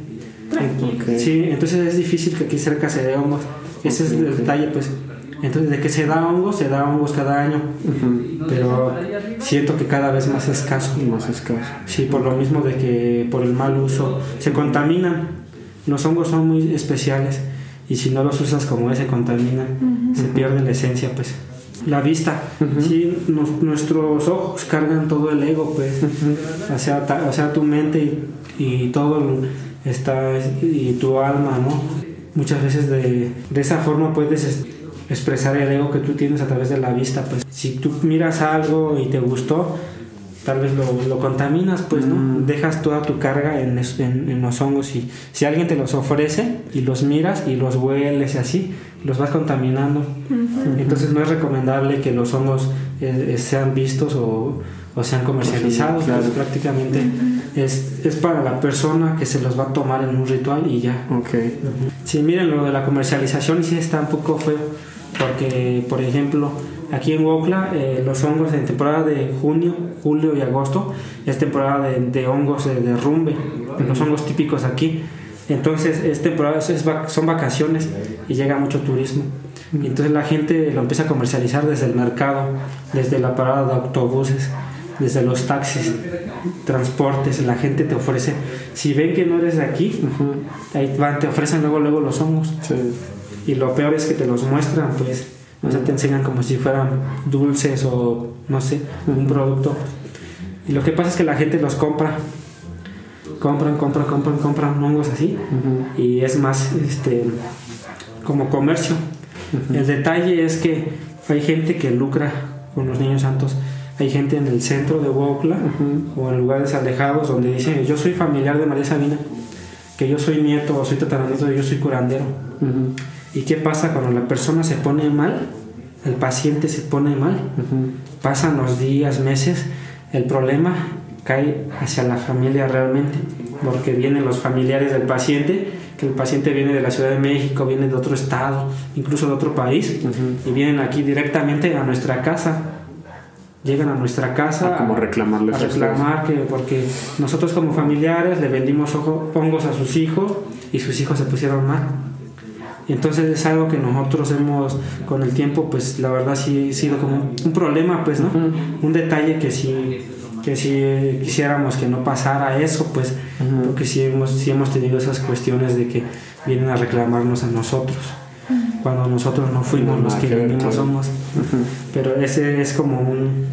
Ok. Sí, entonces es difícil que aquí cerca se dé hongos. Ese Ok, es el ok. detalle, pues. Entonces, de que se da hongos, se da hongos cada año. Uh-huh. Pero siento que cada vez más escaso. Más escaso. Sí, por lo mismo de que por el mal uso se contaminan. Los hongos son muy especiales y si no los usas como es, se contaminan. Ujú. Se pierde la esencia, pues. La vista. Ujú. Sí, nos- nuestros ojos cargan todo el ego, pues. O sea, ta- o sea tu mente y, y todo lo- está, y tu alma, ¿no? Muchas veces de, de esa forma puedes es- expresar el ego que tú tienes a través de la vista, pues. Si tú miras algo y te gustó, tal vez lo, lo contaminas, pues, ¿no? Mm. Dejas toda tu carga en, es- en, en los hongos y si alguien te los ofrece y los miras y los hueles y así, los vas contaminando. Ujú. Entonces no es recomendable que los hongos eh, eh, sean vistos o, o sean comercializados, Claro. pues prácticamente es, es para la persona que se los va a tomar en un ritual y ya. Ok. Sí, miren, lo de la comercialización sí está un poco feo, porque, por ejemplo, aquí en Huautla, eh, los hongos en temporada de junio, julio y agosto es temporada de, de hongos de derrumbe, los hongos típicos aquí. Entonces, es temporada, es, es vac- son vacaciones y llega mucho turismo. Y entonces la gente lo empieza a comercializar desde el mercado, desde la parada de autobuses, desde los taxis, transportes. La gente te ofrece, si ven que no eres de aquí, Ujú. ahí van, te ofrecen luego luego los hongos. Sí. Y lo peor es que te los muestran, pues. O sea, te enseñan como si fueran dulces o no sé, un producto. Y lo que pasa es que la gente los compra. Compran, compran, compran, compran hongos así. Ujú. Y es más, este, como comercio. Ujú. El detalle es que hay gente que lucra con los niños santos. Hay gente en el centro de Huautla Ujú. o en lugares alejados donde dicen, yo soy familiar de María Sabina, que yo soy nieto o soy tataranieto, yo soy curandero. Ujú. ¿Y qué pasa cuando la persona se pone mal? El paciente se pone mal. Ujú. Pasan los días, meses, el problema cae hacia la familia realmente, porque vienen los familiares del paciente, que el paciente viene de la Ciudad de México, viene de otro estado, incluso de otro país, Ujú. y vienen aquí directamente a nuestra casa. Llegan a nuestra casa A como reclamarles a a ustedes. reclamar que porque nosotros como familiares le vendimos ojo- hongos a sus hijos y sus hijos se pusieron mal. Entonces es algo que nosotros hemos, con el tiempo, pues la verdad sí ha sido como un, un problema, pues, ¿no? Uh-huh. Un detalle que sí, que sí quisiéramos que no pasara eso, pues, uh-huh. porque sí hemos, sí hemos tenido esas cuestiones de que vienen a reclamarnos a nosotros, uh-huh. cuando nosotros no fuimos no, los que venimos somos. Uh-huh. Pero ese es como un...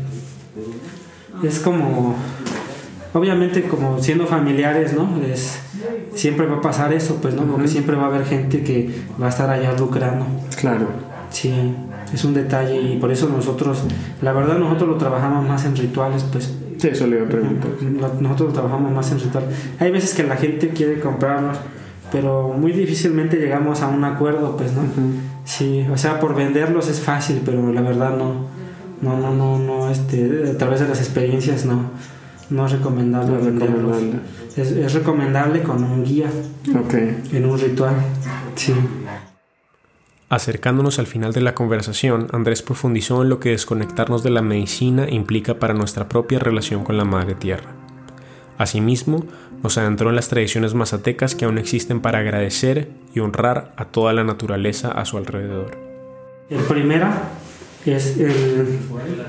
Es como... Obviamente como siendo familiares, ¿no? Es, siempre va a pasar eso, pues, ¿no? Porque uh-huh. siempre va a haber gente que va a estar allá lucrando. Claro. Sí, es un detalle y por eso nosotros, la verdad nosotros lo trabajamos más en rituales, pues. Sí, eso le iba a preguntar. Nosotros lo trabajamos más en rituales. Hay veces que la gente quiere comprarnos, pero muy difícilmente llegamos a un acuerdo, pues, ¿no? Uh-huh. Sí, o sea, por venderlos es fácil, pero la verdad no. No, no, no, no, este, a través de las experiencias no. No es recomendable no venderlos. Es, es recomendable con un guía. Okay. En un ritual. Sí. Acercándonos al final de la conversación, Andrés profundizó en lo que desconectarnos de la medicina implica para nuestra propia relación con la Madre Tierra. Asimismo, nos adentró en las tradiciones mazatecas que aún existen para agradecer y honrar a toda la naturaleza a su alrededor. El primero es el...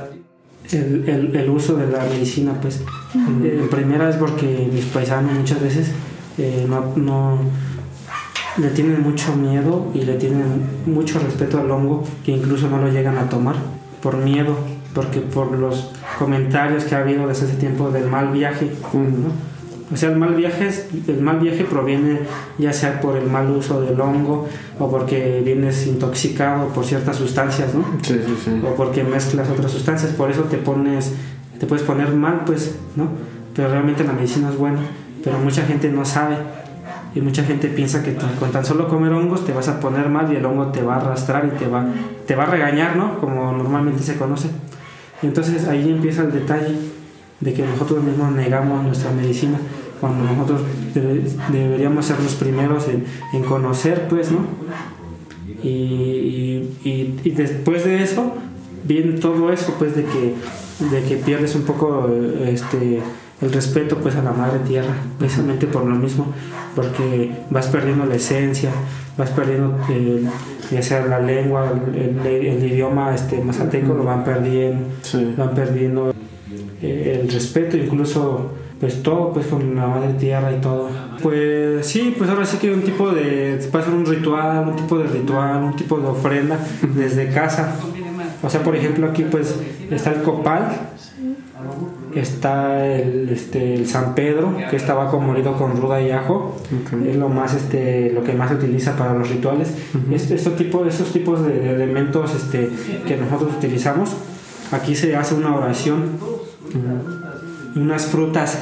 El, el, el uso de la medicina, pues. Uh-huh. En primera es porque mis paisanos muchas veces eh, no, no le tienen mucho miedo y le tienen mucho respeto al hongo, que incluso no lo llegan a tomar por miedo, porque por los comentarios que ha habido desde ese tiempo del mal viaje, uh-huh. ¿no? O sea, el mal viaje es, el mal viaje proviene ya sea por el mal uso del hongo o porque vienes intoxicado por ciertas sustancias, ¿no? Sí, sí, sí. O porque mezclas otras sustancias, por eso te pones, te puedes poner mal, pues, ¿no? Pero realmente la medicina es buena, pero mucha gente no sabe y mucha gente piensa que con tan solo comer hongos te vas a poner mal y el hongo te va a arrastrar y te va, te va a regañar, ¿no? Como normalmente se conoce. Y entonces ahí empieza el detalle de que nosotros mismos negamos nuestra medicina cuando nosotros debe, deberíamos ser los primeros en, en conocer, pues, ¿no? Y, y, y, y después de eso viene todo eso, pues, de que, de que pierdes un poco este, el respeto, pues, a la Madre Tierra, precisamente por lo mismo, porque vas perdiendo la esencia, vas perdiendo eh, ya sea la lengua, el, el, el idioma este, mazateco, lo van perdiendo, sí. van perdiendo eh, el respeto, incluso pues todo, pues con la Madre Tierra y todo. Pues sí, pues ahora sí que un tipo de, puede ser un ritual, un tipo de ritual, un tipo de ofrenda desde casa. O sea, por ejemplo, aquí pues está el copal, está el, este, el San Pedro, que está tabaco molido con ruda y ajo. Okay. Es lo más, este, lo que más se utiliza para los rituales. Uh-huh. Este, este tipo, estos tipos de, de elementos este, que nosotros utilizamos, aquí se hace una oración. Uh-huh. Unas frutas,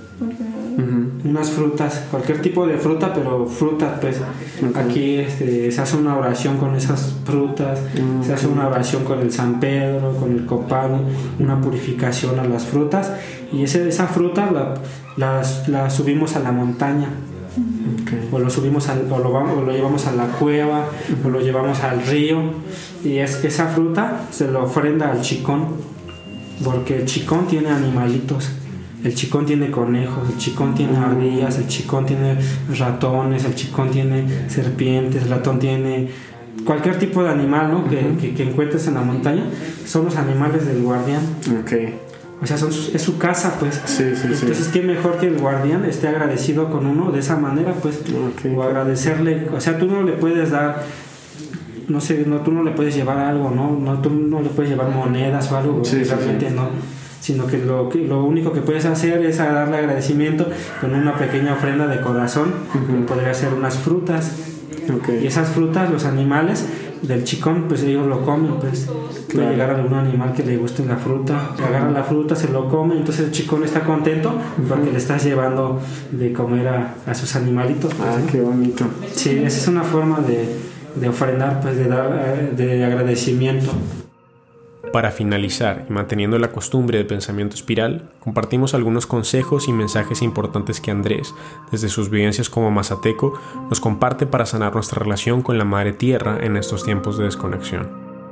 uh-huh. unas frutas, cualquier tipo de fruta, pero fruta, pues. Okay. Aquí este, se hace una oración con esas frutas, okay. se hace una oración con el San Pedro, con el copal, una purificación a las frutas, y ese, esa fruta la, la, la subimos a la montaña. Okay. O lo subimos al, o, lo vamos, o lo llevamos a la cueva, uh-huh. o lo llevamos al río, y es, esa fruta se lo ofrenda al chicón. Porque el chicón tiene animalitos, el chicón tiene conejos, el chicón tiene ardillas, el chicón tiene ratones, el chicón tiene serpientes, el ratón tiene cualquier tipo de animal, ¿no? que, uh-huh. que, que encuentres en la montaña, son los animales del guardián. Okay. O sea, son, es su casa, pues. Sí, sí, Entonces, sí. qué mejor que el guardián esté agradecido con uno de esa manera, pues. Okay. O agradecerle, o sea, tú no le puedes dar... no sé, no, tú no le puedes llevar algo, ¿no? no tú no le puedes llevar monedas o algo, sí, realmente sí, sí. no, sino que lo, que lo único que puedes hacer es darle agradecimiento con una pequeña ofrenda de corazón, uh-huh. que podría ser unas frutas, okay. y esas frutas, los animales del chicón, pues ellos lo comen, pues puede claro. llegar algún animal que le guste la fruta, agarra la fruta, se lo come, entonces el chicón está contento uh-huh. porque le estás llevando de comer a, a sus animalitos, pues, ah, ¿no? Qué bonito. Sí, esa es una forma de de ofrendar, pues de dar de agradecimiento. Para finalizar y manteniendo la costumbre de pensamiento espiral, compartimos algunos consejos y mensajes importantes que Andrés, desde sus vivencias como mazateco, nos comparte para sanar nuestra relación con la Madre Tierra en estos tiempos de desconexión.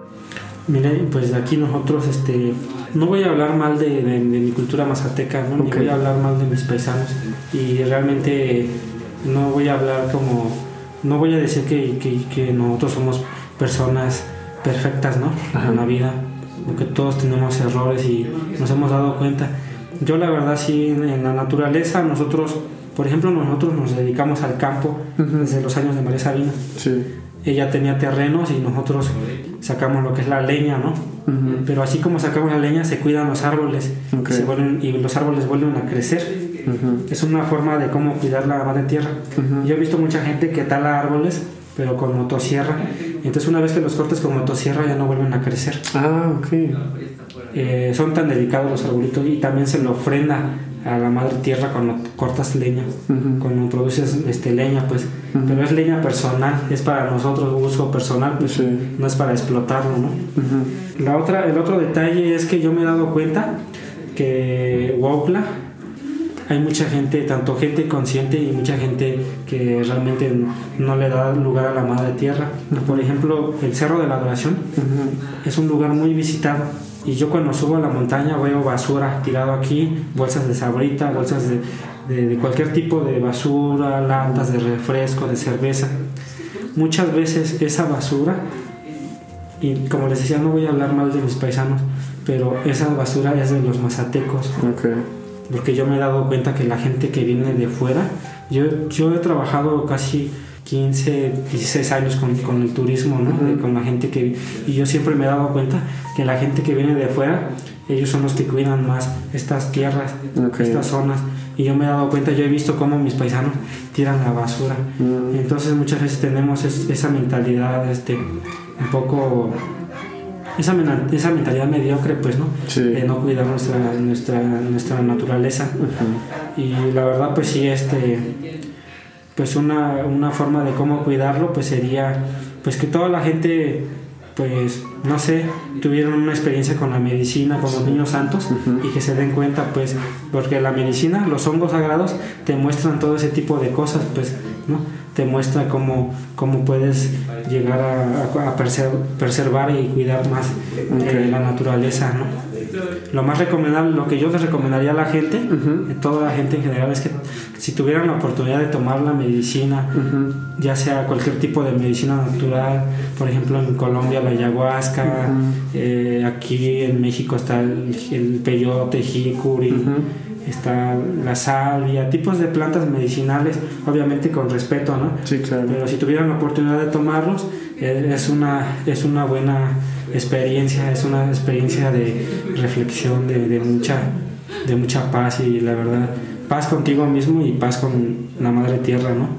Mira, pues aquí nosotros, este, no voy a hablar mal de, de, de mi cultura mazateca, ¿no? Okay. Ni voy a hablar mal de mis paisanos, y realmente no voy a hablar como no voy a decir que, que, que nosotros somos personas perfectas, ¿no? Ajá. En la vida, porque todos tenemos errores y nos hemos dado cuenta. Yo la verdad sí, en la naturaleza nosotros, por ejemplo, nosotros nos dedicamos al campo uh-huh. desde los años de María Sabina. Sí. Ella tenía terrenos y nosotros sacamos lo que es la leña, ¿no? Uh-huh. Pero así como sacamos la leña, se cuidan los árboles okay. y, se vuelven, y los árboles vuelven a crecer. Uh-huh. Es una forma de cómo cuidar la madre tierra. Uh-huh. Yo he visto mucha gente que tala árboles, pero con motosierra. Entonces una vez que los cortes con motosierra ya no vuelven a crecer. Ah, ok. Eh, son tan delicados los arbolitos y también se lo ofrenda a la madre tierra cuando cortas leña, uh-huh. cuando produces este, leña, pues, uh-huh. pero es leña personal, es para nosotros uso personal, pues, sí. no es para explotarlo, ¿no? Uh-huh. La otra, el otro detalle es que yo me he dado cuenta que Huautla hay mucha gente, tanto gente consciente y mucha gente que realmente no le da lugar a la madre tierra. Uh-huh. Por ejemplo, el Cerro de la Adoración uh-huh. es un lugar muy visitado. Y yo cuando subo a la montaña veo basura tirado aquí, bolsas de sabrita, bolsas de, de, de cualquier tipo de basura, latas de refresco, de cerveza. Muchas veces esa basura, y como les decía, no voy a hablar mal de mis paisanos, pero esa basura es de los mazatecos. Okay. Porque yo me he dado cuenta que la gente que viene de fuera, yo, yo he trabajado casi quince, dieciséis años con, con el turismo, ¿no? Uh-huh. De, con la gente que... Y yo siempre me he dado cuenta que la gente que viene de afuera, ellos son los que cuidan más estas tierras, okay. estas zonas. Y yo me he dado cuenta, yo he visto cómo mis paisanos tiran la basura. Uh-huh. Entonces muchas veces tenemos es, esa mentalidad, este, un poco... Esa, esa mentalidad mediocre, pues, ¿no? Sí. De no cuidar nuestra, nuestra, nuestra naturaleza. Uh-huh. Y la verdad, pues sí, este... pues una, una forma de cómo cuidarlo pues sería pues que toda la gente pues no sé tuvieran una experiencia con la medicina, con los niños santos uh-huh. y que se den cuenta pues porque la medicina, los hongos sagrados te muestran todo ese tipo de cosas pues, ¿no? Te muestra cómo, cómo puedes llegar a, a, a preservar y cuidar más okay. eh, la naturaleza, ¿no? Lo más recomendable, lo que yo les recomendaría a la gente, uh-huh. a toda la gente en general, es que si tuvieran la oportunidad de tomar la medicina, uh-huh. ya sea cualquier tipo de medicina natural, por ejemplo en Colombia la ayahuasca, uh-huh. eh, aquí en México está el, el peyote, jicuri, uh-huh. está la salvia, tipos de plantas medicinales, obviamente con respeto, ¿no? Sí, claro. Pero si tuvieran la oportunidad de tomarlos, eh, es una es una buena experiencia, es una experiencia de reflexión, de, de mucha de mucha paz y la verdad, paz contigo mismo y paz con la madre tierra, ¿no?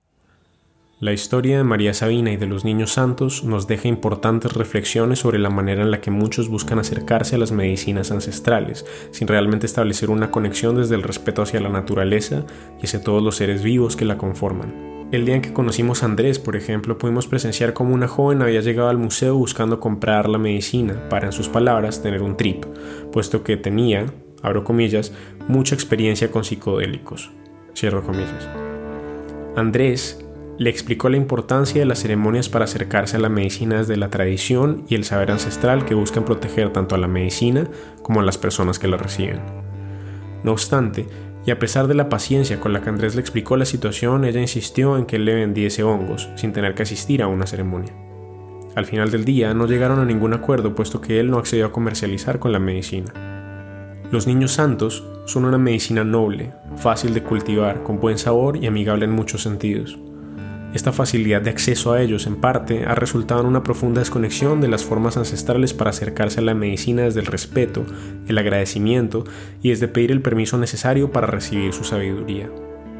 La historia de María Sabina y de los niños santos nos deja importantes reflexiones sobre la manera en la que muchos buscan acercarse a las medicinas ancestrales, sin realmente establecer una conexión desde el respeto hacia la naturaleza y hacia todos los seres vivos que la conforman. El día en que conocimos a Andrés, por ejemplo, pudimos presenciar cómo una joven había llegado al museo buscando comprar la medicina para, en sus palabras, tener un trip, puesto que tenía, abro comillas, mucha experiencia con psicodélicos, cierro comillas. Andrés le explicó la importancia de las ceremonias para acercarse a la medicina desde la tradición y el saber ancestral que buscan proteger tanto a la medicina como a las personas que la reciben. No obstante, y a pesar de la paciencia con la que Andrés le explicó la situación, ella insistió en que él le vendiese hongos sin tener que asistir a una ceremonia. Al final del día no llegaron a ningún acuerdo, puesto que él no accedió a comercializar con la medicina. Los niños santos son una medicina noble, fácil de cultivar, con buen sabor y amigable en muchos sentidos. Esta facilidad de acceso a ellos, en parte, ha resultado en una profunda desconexión de las formas ancestrales para acercarse a la medicina desde el respeto, el agradecimiento y desde pedir el permiso necesario para recibir su sabiduría.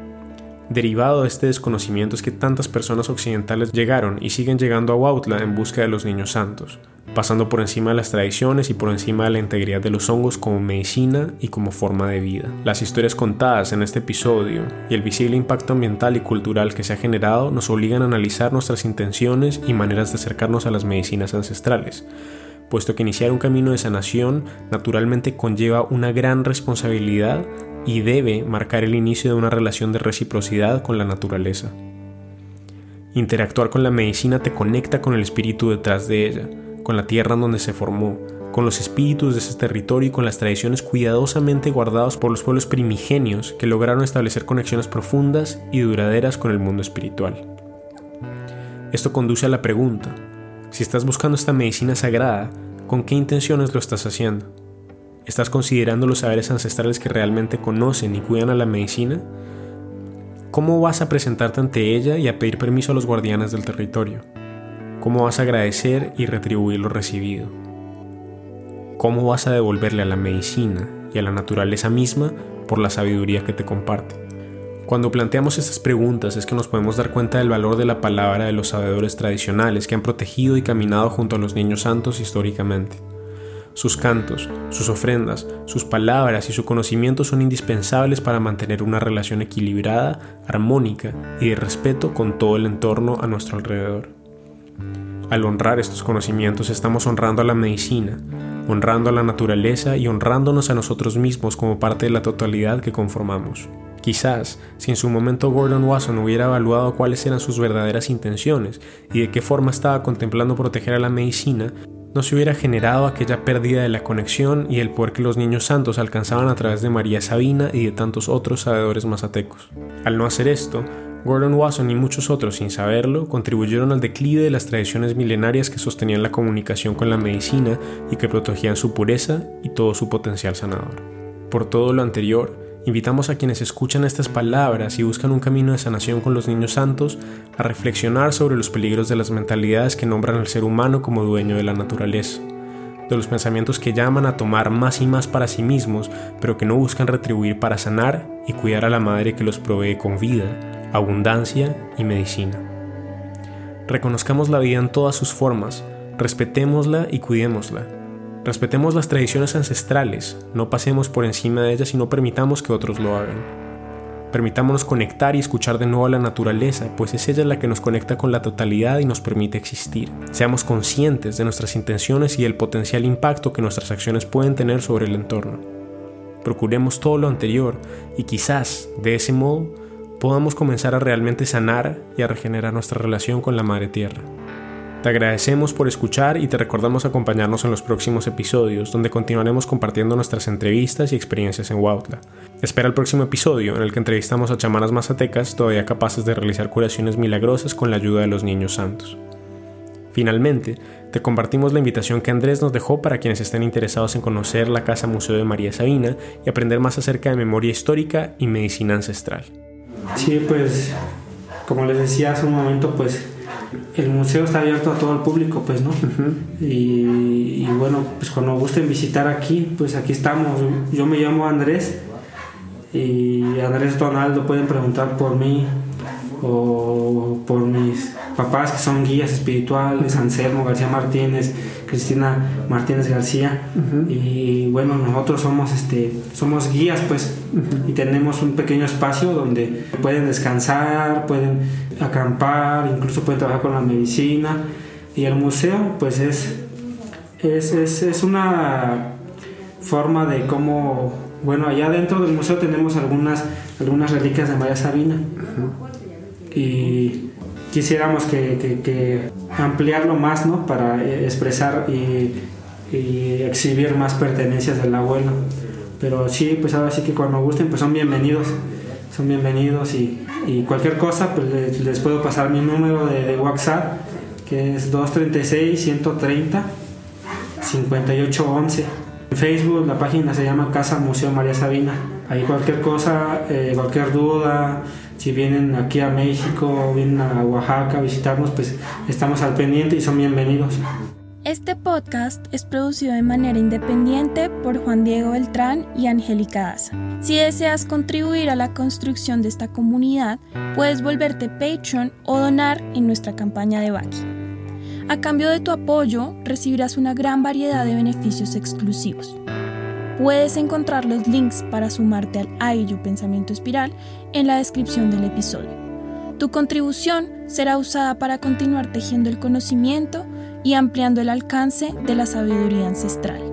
Derivado de este desconocimiento es que tantas personas occidentales llegaron y siguen llegando a Huautla en busca de los niños santos, pasando por encima de las tradiciones y por encima de la integridad de los hongos como medicina y como forma de vida. Las historias contadas en este episodio y el visible impacto ambiental y cultural que se ha generado nos obligan a analizar nuestras intenciones y maneras de acercarnos a las medicinas ancestrales, puesto que iniciar un camino de sanación naturalmente conlleva una gran responsabilidad y debe marcar el inicio de una relación de reciprocidad con la naturaleza. Interactuar con la medicina te conecta con el espíritu detrás de ella, con la tierra en donde se formó, con los espíritus de ese territorio y con las tradiciones cuidadosamente guardadas por los pueblos primigenios que lograron establecer conexiones profundas y duraderas con el mundo espiritual. Esto conduce a la pregunta: si estás buscando esta medicina sagrada, ¿con qué intenciones lo estás haciendo? ¿Estás considerando los saberes ancestrales que realmente conocen y cuidan a la medicina? ¿Cómo vas a presentarte ante ella y a pedir permiso a los guardianes del territorio? ¿Cómo vas a agradecer y retribuir lo recibido? ¿Cómo vas a devolverle a la medicina y a la naturaleza misma por la sabiduría que te comparte? Cuando planteamos estas preguntas es que nos podemos dar cuenta del valor de la palabra de los sabedores tradicionales que han protegido y caminado junto a los niños santos históricamente. Sus cantos, sus ofrendas, sus palabras y su conocimiento son indispensables para mantener una relación equilibrada, armónica y de respeto con todo el entorno a nuestro alrededor. Al honrar estos conocimientos estamos honrando a la medicina, honrando a la naturaleza y honrándonos a nosotros mismos como parte de la totalidad que conformamos. Quizás, si en su momento Gordon Wasson hubiera evaluado cuáles eran sus verdaderas intenciones y de qué forma estaba contemplando proteger a la medicina, no se hubiera generado aquella pérdida de la conexión y el poder que los niños santos alcanzaban a través de María Sabina y de tantos otros sabedores mazatecos. Al no hacer esto, Gordon Wasson y muchos otros, sin saberlo, contribuyeron al declive de las tradiciones milenarias que sostenían la comunicación con la medicina y que protegían su pureza y todo su potencial sanador. Por todo lo anterior, invitamos a quienes escuchan estas palabras y buscan un camino de sanación con los niños santos a reflexionar sobre los peligros de las mentalidades que nombran al ser humano como dueño de la naturaleza, de los pensamientos que llaman a tomar más y más para sí mismos, pero que no buscan retribuir para sanar y cuidar a la madre que los provee con vida, abundancia y medicina. Reconozcamos la vida en todas sus formas, respetémosla y cuidémosla. Respetemos las tradiciones ancestrales, no pasemos por encima de ellas y no permitamos que otros lo hagan. Permitámonos conectar y escuchar de nuevo a la naturaleza, pues es ella la que nos conecta con la totalidad y nos permite existir. Seamos conscientes de nuestras intenciones y del potencial impacto que nuestras acciones pueden tener sobre el entorno. Procuremos todo lo anterior y quizás, de ese modo, podamos comenzar a realmente sanar y a regenerar nuestra relación con la Madre Tierra. Te agradecemos por escuchar y te recordamos acompañarnos en los próximos episodios, donde continuaremos compartiendo nuestras entrevistas y experiencias en Huautla. Espera el próximo episodio, en el que entrevistamos a chamanas mazatecas todavía capaces de realizar curaciones milagrosas con la ayuda de los niños santos. Finalmente, te compartimos la invitación que Andrés nos dejó para quienes estén interesados en conocer la Casa Museo de María Sabina y aprender más acerca de memoria histórica y medicina ancestral. Sí, pues, como les decía hace un momento, pues el museo está abierto a todo el público, pues, ¿no? Uh-huh. Y, y bueno, pues cuando gusten visitar aquí, pues aquí estamos. Yo me llamo Andrés y Andrés Donaldo, pueden preguntar por mí o por mis papás que son guías espirituales, Anselmo García Martínez, Cristina Martínez García. Uh-huh. Y bueno, nosotros somos este somos guías, pues, uh-huh. Y tenemos un pequeño espacio donde pueden descansar, pueden acampar, incluso pueden trabajar con la medicina. Y el museo, pues, es es, es, es una forma de cómo, bueno, allá dentro del museo tenemos algunas algunas reliquias de María Sabina. Uh-huh. Y quisiéramos que, que, que ampliarlo más, ¿no? Para expresar y, y exhibir más pertenencias del abuelo. Pero sí, pues ahora sí que cuando gusten, pues son bienvenidos, son bienvenidos y, y cualquier cosa, pues les, les puedo pasar mi número de, de WhatsApp, que es dos treinta y seis, ciento treinta, cincuenta y ocho once. En Facebook la página se llama Casa Museo María Sabina. Ahí cualquier cosa, eh, cualquier duda, si vienen aquí a México o vienen a Oaxaca a visitarnos, pues estamos al pendiente y son bienvenidos. Este podcast es producido de manera independiente por Juan Diego Beltrán y Angélica Daza. Si deseas contribuir a la construcción de esta comunidad, puedes volverte Patreon o donar en nuestra campaña de Baki. A cambio de tu apoyo, recibirás una gran variedad de beneficios exclusivos. Puedes encontrar los links para sumarte al A I U Pensamiento Espiral en la descripción del episodio. Tu contribución será usada para continuar tejiendo el conocimiento y ampliando el alcance de la sabiduría ancestral.